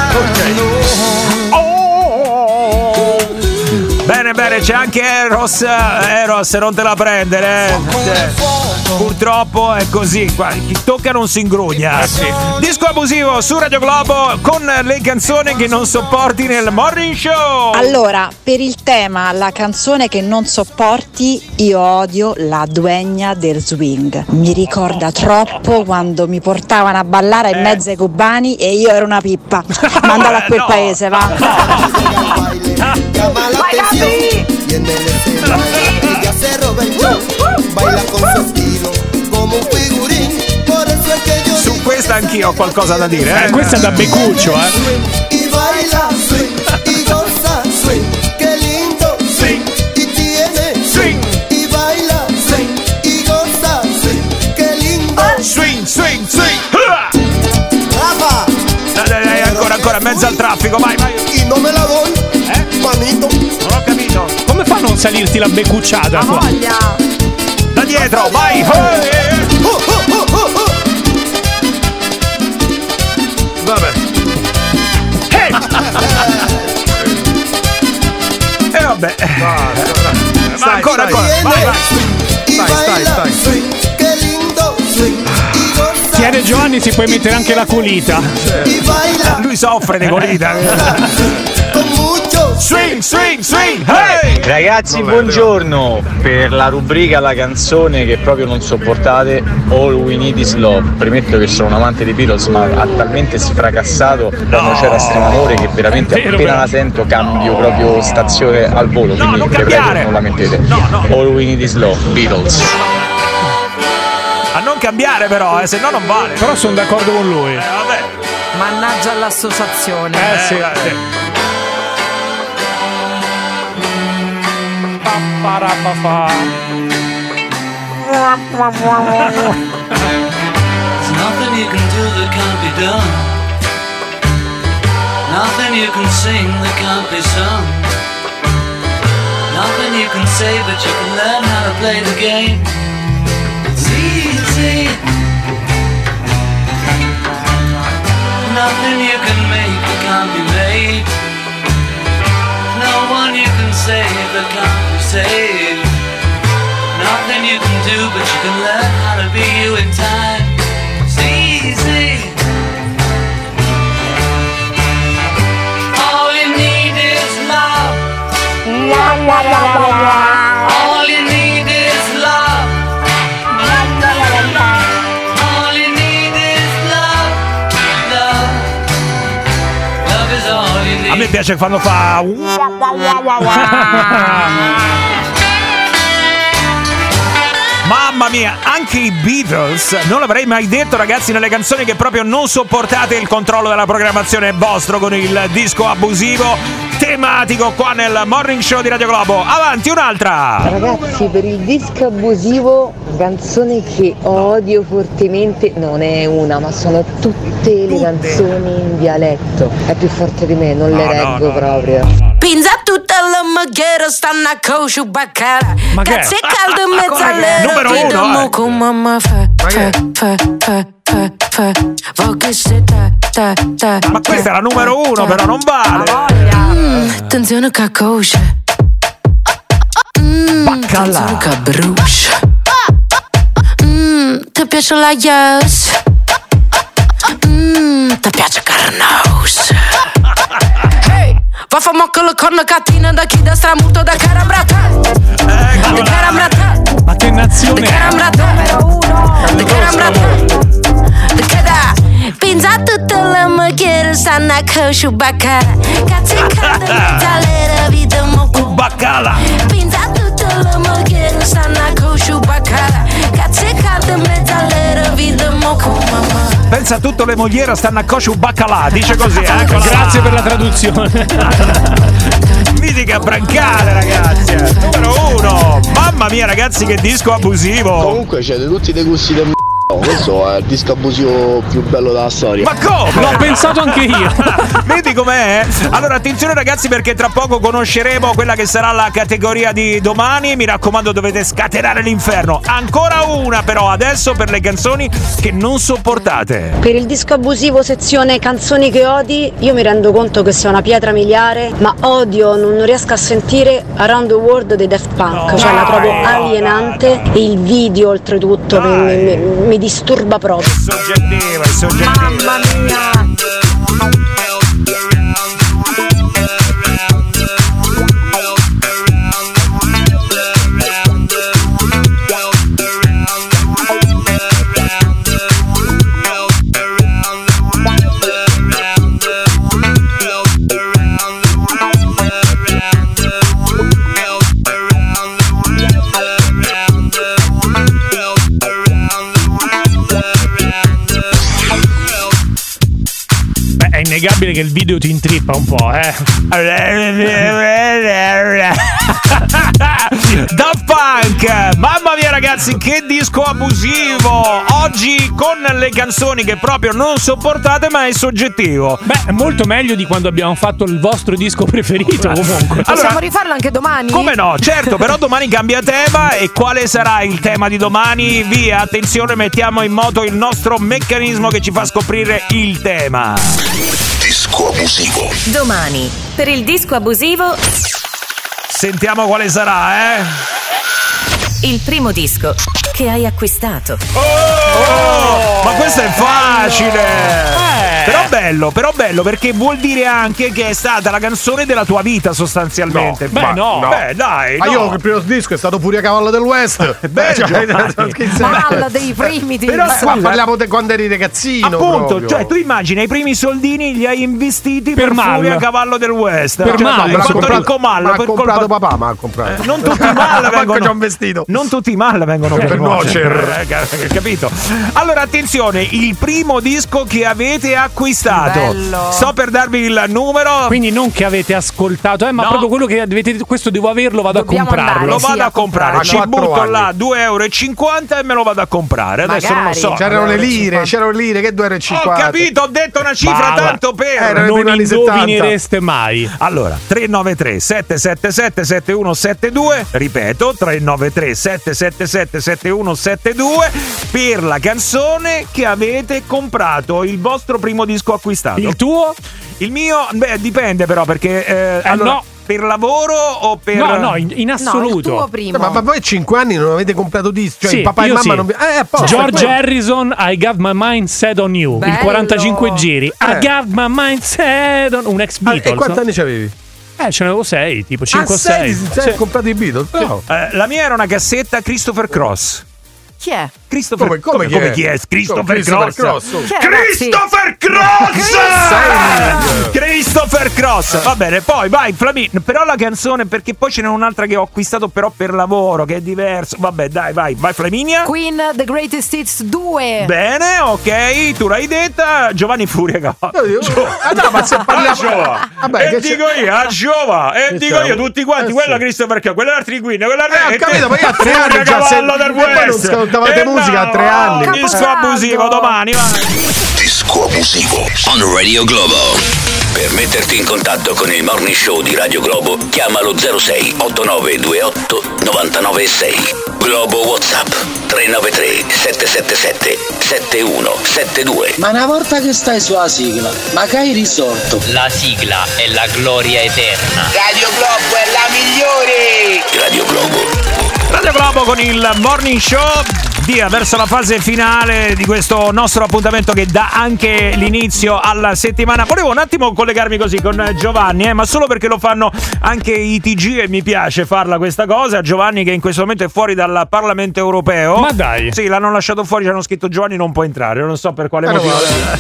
Bene, bene, c'è anche Eros. Eros, non te la prendere. Eh. Cioè, purtroppo è così. Qua, chi tocca non si ingrugna. Eh sì. Disco abusivo su Radio Globo con le canzoni che non sopporti nel Morning Show. Allora, per il tema, la canzone che non sopporti, io odio La duegna del swing. Mi ricorda troppo quando mi portavano a ballare in mezzo ai cubani e io ero una pippa. Mandala a quel no. paese, va. Llama la atención y en el escenario ella se roba el show, baila con su estilo como un figurín, por eso es que yo Su questa anch'io ho qualcosa da dire. Eh. Eh, questa è da Becuccio, eh. y baila swing y goza swing, qué lindo swing y tiene al traffico, vai, vai. Y no me la doy, eh? manito. Non ho capito. Come fa a non salirti la beccucciata? La voglia. Da dietro, vai. Oh, oh, oh, oh, oh. Vabbè. Hey. E eh, vabbè. No, Ma ancora, ancora. Vai, vai. Stai, stai, stai. Swing, qué lindo swing. Y goza. Chiede Giovanni, si puoi mettere anche la colita. Y baila. Lui soffre di colita. Con mucho Swing, swing, swing. Hey. Ragazzi, Vabbè, buongiorno. Per la rubrica la canzone che proprio non sopportate, All We Need Is Love. Premetto che sono un amante di Beatles, ma ha talmente sfracassato quando c'era Estremo Amore che veramente Vero, appena però. la sento cambio proprio stazione al volo. Quindi non vi prego, cambiare. non la mettete. No, no. All We Need Is Love, Beatles. A non cambiare però, eh, se no non vale. Però sono d'accordo con lui. Eh, vabbè. Mannaggia all'associazione. Eh sì, Eh, sì. Pa-pa-ra-pa-pa. There's nothing you can do that can't be done. Nothing you can sing that can't be sung. Nothing you can say, but you can learn how to play the game. It's easy. Nothing you can make that can't be made. No one you can save that can't be saved. Nothing you can do, but you can learn how to be you in time. It's easy. All you need is love. All you need is love. All you need is love. Love. Love is all you need. A me piace quando fa. Mamma mia, anche i Beatles, non l'avrei mai detto ragazzi, nelle canzoni che proprio non sopportate. Il controllo della programmazione è vostro con il disco abusivo tematico qua nel Morning Show di Radio Globo. Avanti, un'altra. Ragazzi, per il disco abusivo, canzone che odio fortemente, non è una, ma sono tutte le canzoni in dialetto. È più forte di me, non le No, no, reggo no, proprio. Pinza tutta la maghiera stanno a cosciu baccala. Ma che è? Cazzo è caldo in mezzo alle Numero uno, eh. con mamma fa fa fa fa fa fa va che se ta ta ta. Ma questa è la numero uno, però non vale. Mm, attenzione che coscia. Mm, attenzione che brucia. Mm, ti piace la yes? Mm, ti piace Carnaus? Va fa mocco le corna cattina da chi da stramuto da carambrata. Da carambrata. Ma che nazione Da è? carambrata. Da carambrata. Da cada. Pinza tutte le maghiere stanno a cosciu baccala. Cazzo in caldo mezz'alera vita mocco baccala. Pinza tutte le maghiere stanno a cosciu baccala. Cazzo in caldo mezz'alera vita mocco mamma. Pensa a tutte le mogliere stanno a cosciu baccalà, dice così, eh? Grazie per la traduzione. Mitica brancale, ragazzi. eh. Numero uno. Mamma mia, ragazzi, che disco abusivo. Comunque c'è tutti dei gusti del m***o. Questo è il disco abusivo più bello della storia. Ma come? L'ho pensato anche io. Vedi com'è? Allora attenzione ragazzi, perché tra poco conosceremo quella che sarà la categoria di domani. Mi raccomando, dovete scatenare l'inferno. Ancora una però adesso per le canzoni che non sopportate. Per il disco abusivo sezione canzoni che odi, io mi rendo conto che sia una pietra miliare, ma odio, non, non riesco a sentire Around the World dei Daft Punk, No, cioè la trovo dai, alienante e il video oltretutto mi, mi, mi disturba proprio. Soggettiva, è soggettiva. Mamma mia. È innegabile che il video ti intrippa un po', eh. Daft Punk, mamma mia ragazzi, che disco abusivo. Oggi con le canzoni che proprio non sopportate, ma è soggettivo. Beh, è molto meglio di quando abbiamo fatto il vostro disco preferito comunque. Possiamo Allora, rifarlo anche domani? come no, certo, però domani cambia tema. E quale sarà il tema di domani? Via, attenzione, mettiamo in moto il nostro meccanismo che ci fa scoprire il tema. Disco abusivo. Domani, per il disco abusivo, Sentiamo quale sarà, eh? il primo disco che hai acquistato. Oh, ma questo è facile. Però bello, però bello, perché vuol dire anche che è stata la canzone della tua vita sostanzialmente. No, Beh, ma- no. no. Beh, dai. Ma no. io il primo disco è stato Furia Cavallo del West. Beh, cioè, Balla dei primi di Però Beh, scusa, ma parliamo di quando eri ragazzino. appunto, proprio. cioè tu immagina i primi soldini li hai investiti per, Per Mal. Furia Cavallo del West. Per Cioè, Mal. no, Me hai l'ha fatto comprato- ricco Mal, me l'ha per comprato colpa- papà, ma ha comprato. Eh, non tutti i mal Manco vengono ci ho investito. Non tutti i mal vengono Per Nocer. Eh, ca- capito? Allora attenzione, il primo disco che avete acquistato. Bello. Sto per darvi il numero. Quindi non che avete ascoltato, eh, ma No. proprio quello che avete. Questo devo averlo, vado Dobbiamo a comprarlo. andare, lo sì, vado a a comprare, comprarlo. ci A quattro butto anni. là due euro e cinquanta e me lo vado a comprare. Adesso non lo Magari. so. C'erano le Allora, lire, cinquanta. c'erano le lire, che due euro e Ho cinquanta. capito, ho detto una cifra Balla. tanto per. Era nei Non primi anni settanta. indovinereste mai. Allora, tre nove tre sette sette sette sette uno sette due, ripeto, tre nove tre sette sette sette sette uno sette due per la canzone che avete comprato, il vostro primo disco acquistato. Il tuo? Il mio, beh, dipende però, perché eh, allora, no. per lavoro o per No, no, in, in No, il assoluto. tuo primo. Ma, ma voi cinque anni non avete comprato dischi? Cioè Sì, il papà e io mamma sì. non vi... Eh, apposta, George quello. Harrison, I Got My Mind Set on You. Bello. Il quarantacinque giri. I Eh. Got My Mind Set on un ex Ah, Beatles. e quanti no? anni c'avevi? Eh, ce ne avevo sei, tipo cinque o ah, sei, sei. ti sei comprato i Beatles? Bravo. Eh, la mia era una cassetta Christopher Cross. Chi è? Christopher Come- come chi come è? chi è? Christopher, Come Christopher Cross. Cross. Chi è, ragazzi? Christopher Cross! Christopher Cross. Va bene, poi vai Flamin. Però la canzone, perché poi ce n'è un'altra che ho acquistato però per lavoro, che è diverso. Vabbè, dai, vai, vai Flaminia. Queen The Greatest Hits due. Bene, ok, tu l'hai detta. Giovanni Furia Cavallo. Io- Ah, no, ma se parliamo... Giova. Vabbè, e che dico c'è- io, a Giova, e Che dico siamo? io, tutti quanti, Eh, quella sì. Christopher Cross, quella altri Queen, quella Eh, ho e te- capito, ma io a tre Furia anni già se- Cavallo del e poi non West. ascoltavate E musica a tre no, anni. Disco Caposaldo. abusivo domani, vai. Disco abusivo. On Radio Globo. Per metterti in contatto con il Morning Show di Radio Globo, chiamalo zero sei otto nove due otto nove nove sei. Globo WhatsApp tre nove tre sette sette sette sette uno sette due. Ma una volta che stai sulla sigla, ma che hai risolto? La sigla è la gloria eterna. Radio Globo è la migliore! Radio Globo. Radio Globo con il Morning Show. Via verso la fase finale di questo nostro appuntamento che dà anche l'inizio alla settimana. Volevo un attimo collegarmi così con Giovanni, eh, ma solo perché lo fanno anche i T G e mi piace farla questa cosa. Giovanni che in questo momento è fuori dal Parlamento europeo. Ma dai. Sì, l'hanno lasciato fuori, ci hanno scritto Giovanni non può entrare, non so per quale Eh, no, motivo.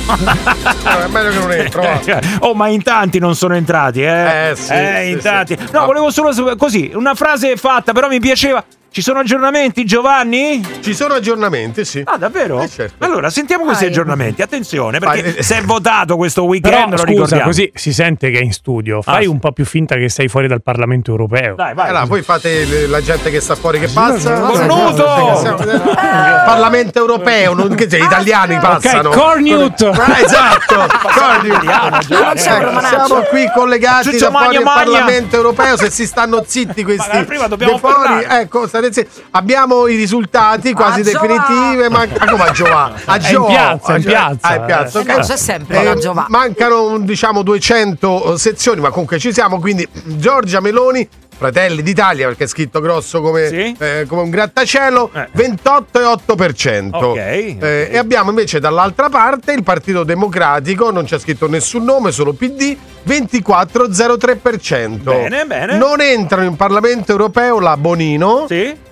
No, è meglio che non entro. va. Oh, ma in tanti non sono entrati, eh? Eh, sì, eh, sì, in sì. tanti. No, Ah. volevo solo così, una frase fatta, però mi piaceva. Ci sono aggiornamenti, Giovanni? Ci sono aggiornamenti, sì. Ah, davvero? Eh, certo. Allora, sentiamo questi Vai. aggiornamenti. Attenzione, perché Vai. se è votato questo Però weekend, lo scusa, ricordiamo. così si sente che è in studio. Fai Ah, sì. un po' più finta che sei fuori dal Parlamento europeo. Dai, vai. Eh, là, poi fate le- la gente che sta fuori che passa. Cornuto! Parlamento europeo, non che gli italiani passano. Ok, Cornute. Ah, esatto, Cornute. Non c'è Ecco, romanaccio. siamo qui collegati Ciccio da fuori Magno al Magna. Parlamento europeo. Se si stanno zitti questi Ma prima dobbiamo dei fuori, parlare. ecco, state zitti. Abbiamo i risultati quasi A Giova. definitive. Ma ah, come a Giova? A È in Giova. piazza, è in piazza. Ah, in piazza, Eh, ok. no, c'è sempre la Giova. Mancano diciamo duecento sezioni, ma comunque ci siamo. Quindi Giorgia Meloni, Fratelli d'Italia, perché è scritto grosso come, Sì. eh, come un grattacielo, Eh. ventotto virgola otto per cento. Ok. Eh, e abbiamo invece dall'altra parte il Partito Democratico, non c'è scritto nessun nome, solo P D, ventiquattro virgola zero tre per cento. Bene, bene. Non entrano in Parlamento europeo la Bonino, Sì?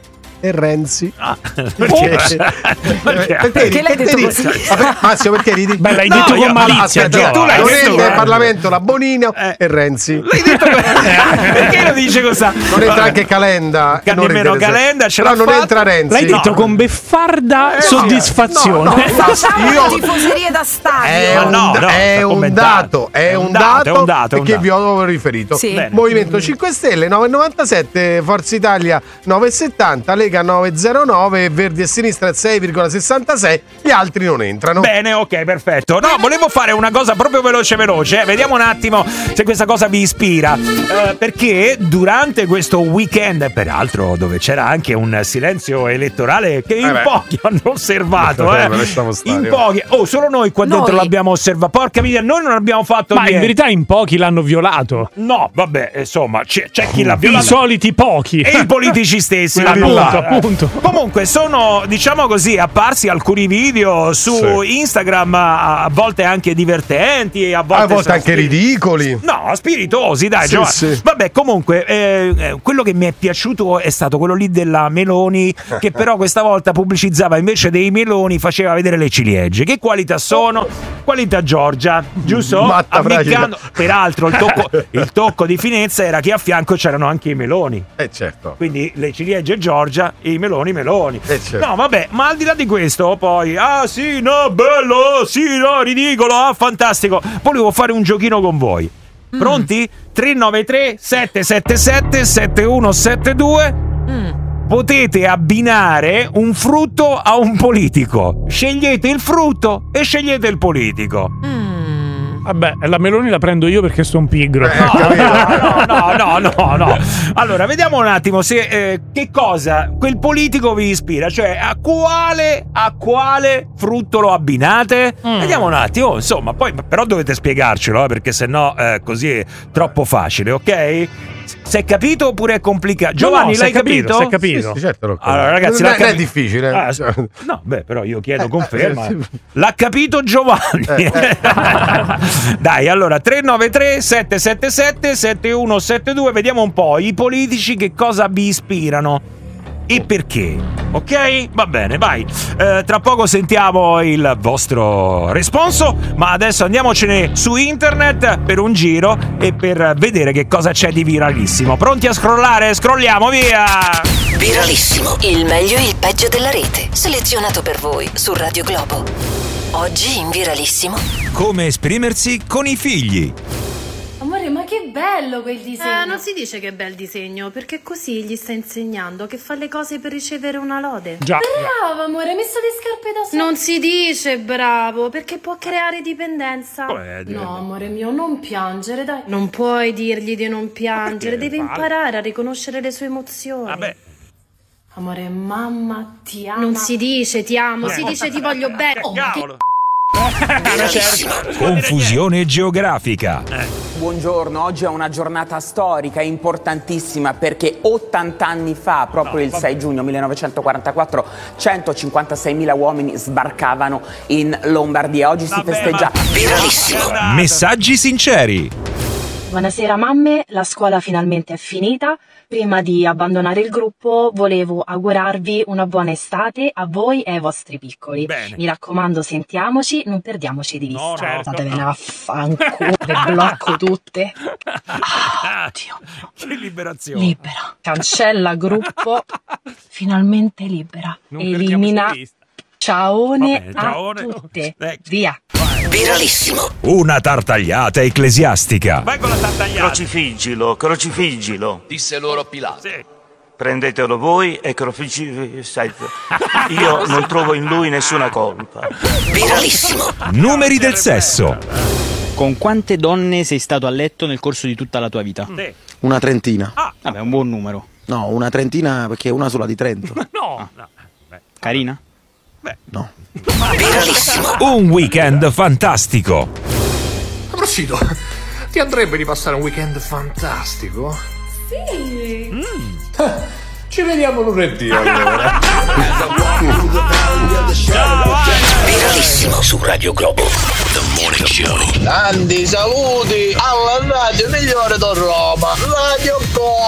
e Renzi. Ah, perché? perché? Perché l'hai detto ridi? così? Vabbè, Massimo, perché ridi? Beh, l'hai No, detto io- con malizia. Aspetta, Giova. tu l'hai non detto, entra in eh. Parlamento la Bonino e Renzi. L'hai detto perché lo dice così? Non entra anche Calenda. Ca- non nemmeno ridere, se- Calenda, ce però l'ha non fatta. entra Renzi. L'hai detto No. con beffarda Eh, soddisfazione. no, no, no. Facciamo Io- le tifoserie da stadio. È Ma un, no, no, è sta un commentando. dato, è È un un dato, dato, è un dato, è un che dato. vi ho riferito. Sì. Bene. Movimento cinque Stelle nove virgola novantasette, Forza Italia nove virgola settanta, Lega nove virgola zero nove, Verdi e Sinistra sei virgola sessantasei, gli altri non entrano. Bene, ok, perfetto. No, volevo fare una cosa proprio veloce veloce, eh. Vediamo un attimo se questa cosa vi ispira. Eh, perché durante questo weekend, peraltro dove c'era anche un silenzio elettorale che in Eh beh. pochi hanno osservato, Eh, eh. ma lasciamo stare, In oh. pochi. Oh, solo noi qua dentro Noi. l'abbiamo osservato. Porca miseria, noi non abbiamo fatto Ma niente. in verità in pochi l'hanno violato. No, vabbè, insomma, c'è, c'è chi l'ha I violato. soliti pochi. E i politici stessi Quelli l'hanno là, fatto. appunto. Comunque sono, diciamo così, apparsi alcuni video su Sì. Instagram, a, a volte anche divertenti, a volte, A volte sono anche spiri- ridicoli. No, spiritosi, dai, Sì, Giovanni. sì. Vabbè, comunque, eh, eh, quello che mi è piaciuto è stato quello lì della Meloni, che però questa volta pubblicizzava invece dei meloni, faceva vedere le ciliegie. Che qualità sono? Qualità Giorgia, giusto? Matta Ammiccando. pratica. Peraltro il tocco, il tocco di finezza era che a fianco c'erano anche i meloni. Eh certo. Quindi le ciliegie Giorgia e i meloni meloni. Eh, certo. No, vabbè, ma al di là di questo, poi, ah sì, no, bello, sì, no, ridicolo, ah, fantastico. Volevo fare un giochino con voi. Pronti? tre nove tre sette sette sette sette uno sette due. Potete abbinare un frutto a un politico. Scegliete il frutto e scegliete il politico. Vabbè, la Meloni la prendo io perché sono pigro. Eh, No, no, no, no, no. Allora, vediamo un attimo se eh, che cosa quel politico vi ispira, cioè a quale a quale frutto lo abbinate? Vediamo un attimo, insomma, poi però dovete spiegarcelo, eh, perché sennò eh, così è troppo facile, ok? Si è capito oppure è complicato? Giovanni, no, si l'hai è capito, capito? si è capito. Sì, sì, certo, l'ho Allora, capito. ragazzi, non, l'ha è, non è capi- difficile. Ah, Cioè, no, beh, però io chiedo conferma. eh, sì. L'ha capito Giovanni. Dai, allora tre nove tre sette sette sette sette uno sette due, vediamo un po' i politici che cosa vi ispirano e perché. Ok? Va bene, vai. Eh, tra poco sentiamo il vostro responso, ma adesso andiamocene su internet per un giro e per vedere che cosa c'è di viralissimo. Pronti a scrollare? Scrolliamo, via! Viralissimo, il meglio e il peggio della rete, selezionato per voi su Radio Globo. Oggi in Viralissimo. Come esprimersi con i figli. Amore, ma che bello quel disegno! Eh, non si dice che è bel disegno, perché così gli sta insegnando che fa le cose per ricevere una lode. Già. Bravo, amore, hai messo le scarpe da solo. Non si dice bravo, perché può creare dipendenza. Come dire? No, amore mio, non piangere, dai. Non puoi dirgli di non piangere, Perché? deve Palle. imparare a riconoscere le sue emozioni. Vabbè. Amore, mamma ti ama. Non si dice ti amo, si dice ti voglio bene. Oh, ma che Cavolo. Viralissimo. Confusione geografica. Buongiorno, oggi è una giornata storica importantissima perché ottanta anni fa, proprio il sei giugno millenovecentoquarantaquattro, centocinquantaseimila uomini sbarcavano in Lombardia. Oggi si festeggia. Viralissimo. Messaggi sinceri. Buonasera mamme, la scuola finalmente è finita. Prima di abbandonare il gruppo volevo augurarvi una buona estate a voi e ai vostri piccoli. Bene. Mi raccomando, sentiamoci, non perdiamoci di vista. No, certo. Andatevene a fanculo, le blocco tutte. Ah, Dio mio. Che liberazione. Libera. Cancella gruppo. Finalmente libera. Non Elimina. perdiamoci di vista. Ciaone, Va bene, ciaone. a tutte. Ecco. Via. Viralissimo. Una tartagliata ecclesiastica. Vai con la tartagliata. Crocifiggilo, crocifiggilo. Disse loro Pilato. Sì. Prendetelo voi e crocifiggilo. Io non trovo in lui nessuna colpa. Viralissimo. Numeri del sesso. Con quante donne sei stato a letto nel corso di tutta la tua vita? Sì. Una trentina. Vabbè, un buon numero. No, una trentina perché è una sola di Trento. No. no. Carina? No. Viralissimo. Un weekend fantastico. Prosciutto, ti andrebbe di passare un weekend fantastico? Sì. Ci vediamo lunedì allora. Viralissimo su Radio Globo. The Morning Show. Tanti saluti alla radio migliore da Roma, Radio Globo.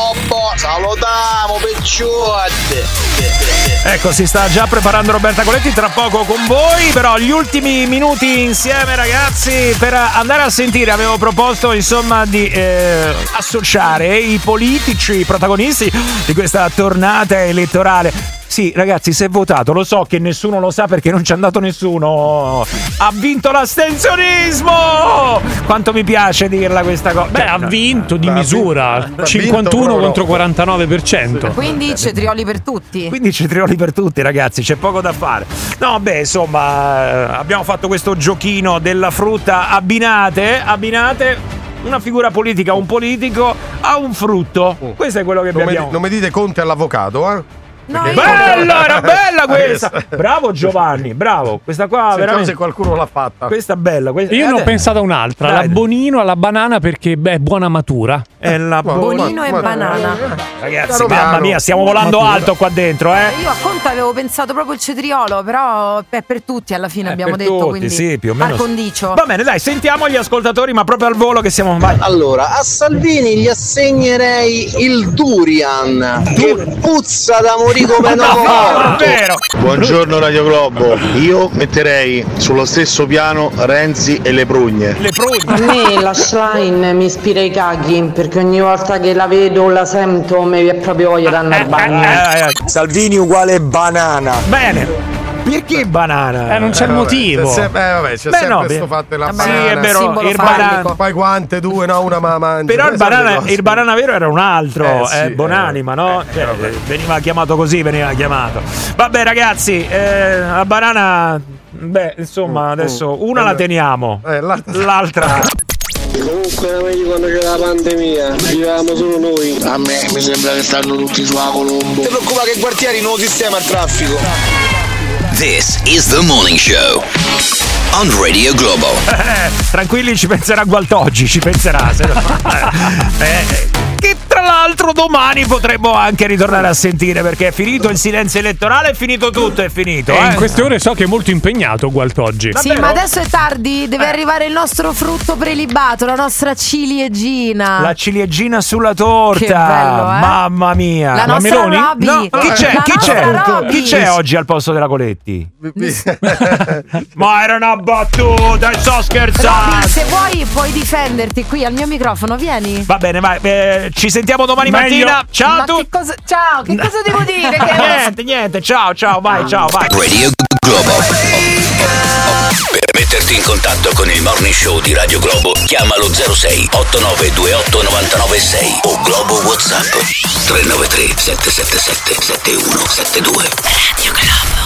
salutiamo pecciotte. Ecco, si sta già preparando Roberta Coletti, tra poco con voi, però gli ultimi minuti insieme, ragazzi, per andare a sentire, avevo proposto insomma di eh, associare i politici, i protagonisti di questa tornata elettorale. Sì, ragazzi, si è votato, lo so che nessuno lo sa perché non c'è andato nessuno. Ha vinto l'astensionismo! Quanto mi piace dirla questa cosa. Beh, ha vinto di misura, cinquantuno contro quarantanove per cento. Quindi cetrioli per tutti. Quindi cetrioli per tutti, ragazzi, c'è poco da fare. No, beh, insomma, abbiamo fatto questo giochino della frutta abbinate, abbinate una figura politica, un politico a un frutto. Questo è quello che non abbiamo. Mi, non mi dite Conte all'avvocato, eh? No, bella, era bella questa. Bravo Giovanni, bravo. Questa qua Sentiamo veramente. se qualcuno l'ha fatta. Questa è bella. Questa... Io eh, ne ho dai. pensata un'altra, Dai. la Bonino alla banana perché beh, è buona matura. È la Bonino e banana. Ragazzi, Piano, mamma piano. mia, stiamo volando Matura. alto qua dentro, eh? Io a Conte avevo pensato proprio il cetriolo, però è per tutti alla fine Eh, abbiamo per detto, tutti, quindi sì, più o meno par sì. condicio. Va bene, dai, sentiamo gli ascoltatori, ma proprio al volo che siamo. Vai. Allora, a Salvini gli assegnerei il durian, che puzza da morire come No, è vero. Buongiorno Radio Globo, io metterei sullo stesso piano Renzi e le prugne. Le prugne. A me la Schlein mi ispira i caghi perché ogni volta che la vedo o la sento mi viene proprio voglia di andare al bagno. Eh, eh, Salvini uguale banana. Bene. Perché banana? Eh, non c'è Eh, il vabbè, motivo. c'è sempre, eh, vabbè, c'è Beh, sempre no, questo beh. fatto della Vabbè, Sì, banana. è vero, simbolo il farlico. banana. Poi quante, due, no, una ma mangia. Però il Queste sono le banana, cose. il banana vero era un altro, Eh, eh, sì, Bonanima, eh, no? eh, Cioè, vabbè. veniva chiamato così, veniva chiamato. Vabbè, ragazzi, eh, la banana, beh, insomma, adesso una la teniamo, Eh, l'altra. l'altra. Comunque da me quando c'è la pandemia vivevamo solo noi. A me mi sembra che stanno tutti su a Colombo. Non ti preoccupare che quartieri nuovo sistema il traffico. This is the morning show on Radio Globo. Eh, tranquilli, ci penserà Gualtoggi, ci penserà. Se no, eh, eh, che tra l'altro domani potremmo anche ritornare a sentire perché è finito il silenzio elettorale, è finito tutto, è finito. E eh. in queste ore so che è molto impegnato Gualtoggi. Sì, Davvero? ma adesso è tardi, deve Eh. arrivare il nostro frutto prelibato, la nostra ciliegina. La ciliegina sulla torta. Che bello, eh? Mamma mia. La nostra Meloni? Roby. No, chi c'è? La Chi nostra c'è? Roby. Chi c'è oggi al posto della Coletti? Ma era una battuta, sto Roby, scherzando. se vuoi puoi difenderti qui al mio microfono, vieni. Va bene, vai, eh, ci sentiamo domani Meglio. mattina. Ciao a Ma tutti. che cosa, ciao, che cosa devo dire? Che Niente, niente, ciao, ciao, vai, ciao, vai. Radio Globo. Per metterti in contatto con il morning show di Radio Globo, chiamalo zero sei otto nove due otto nove nove sei o Globo WhatsApp tre nove tre sette sette sette sette uno sette due. Radio Globo.